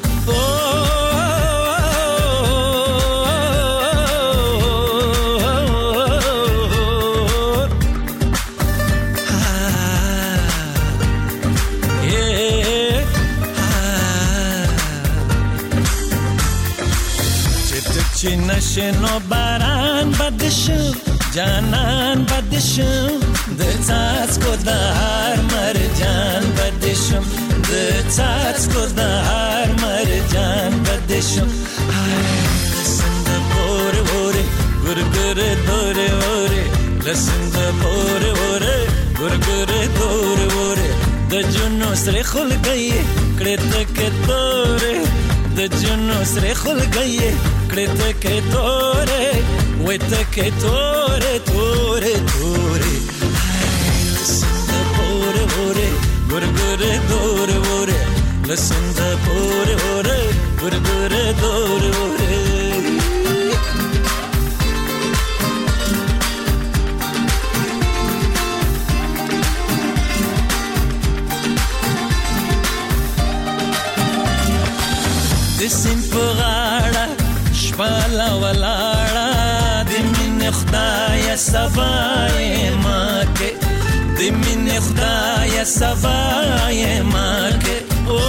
نشنو باران بدشم جانان بدشم د څاڅکو د هر مرجان بدشم د څاڅکو د هر مرجان بدشم لسن د پوره وره ګرګره دوره وره لسن د پوره وره ګرګره دوره وره د جنو سره خلګي کړه تک توره د جنو سره خلګي کړه تک توره وې تک توره توره توره لسن د پوره وره ګرګره دوره وره لسن د پوره وره ګرګره دوره وره دسم پغاړه شپاله ولاړه د مين خدای سبای ماکه د مين خدای سبای ماکه او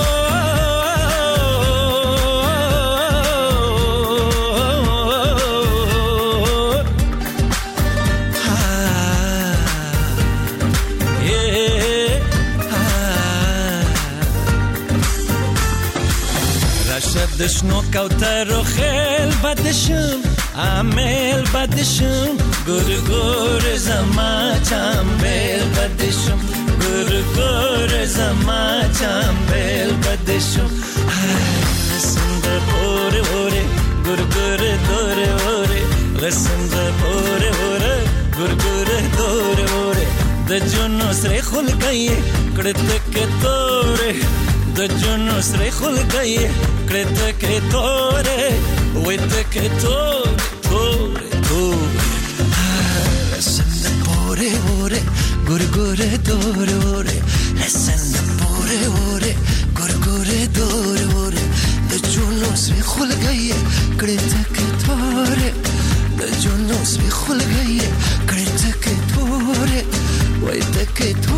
دشنو کوتر خیل بدشم عامل بدشم گر گر زما چامبل بدشم گر گر زما چامبل بدشم لسن د پوره وره گر گر دوره وره لسن د پوره وره گر گر دوره وره د جنو سره خلګي کړه تک توره د جنو سره خلګي کړه تک توره وې تک توره توره توره لسن د پوره وره ګور ګور دوره وره لسن د پوره وره ګور ګور دوره وره د جنو سره خلګي کړه تک توره د جنو سره خلګي کړه تک توره وې تک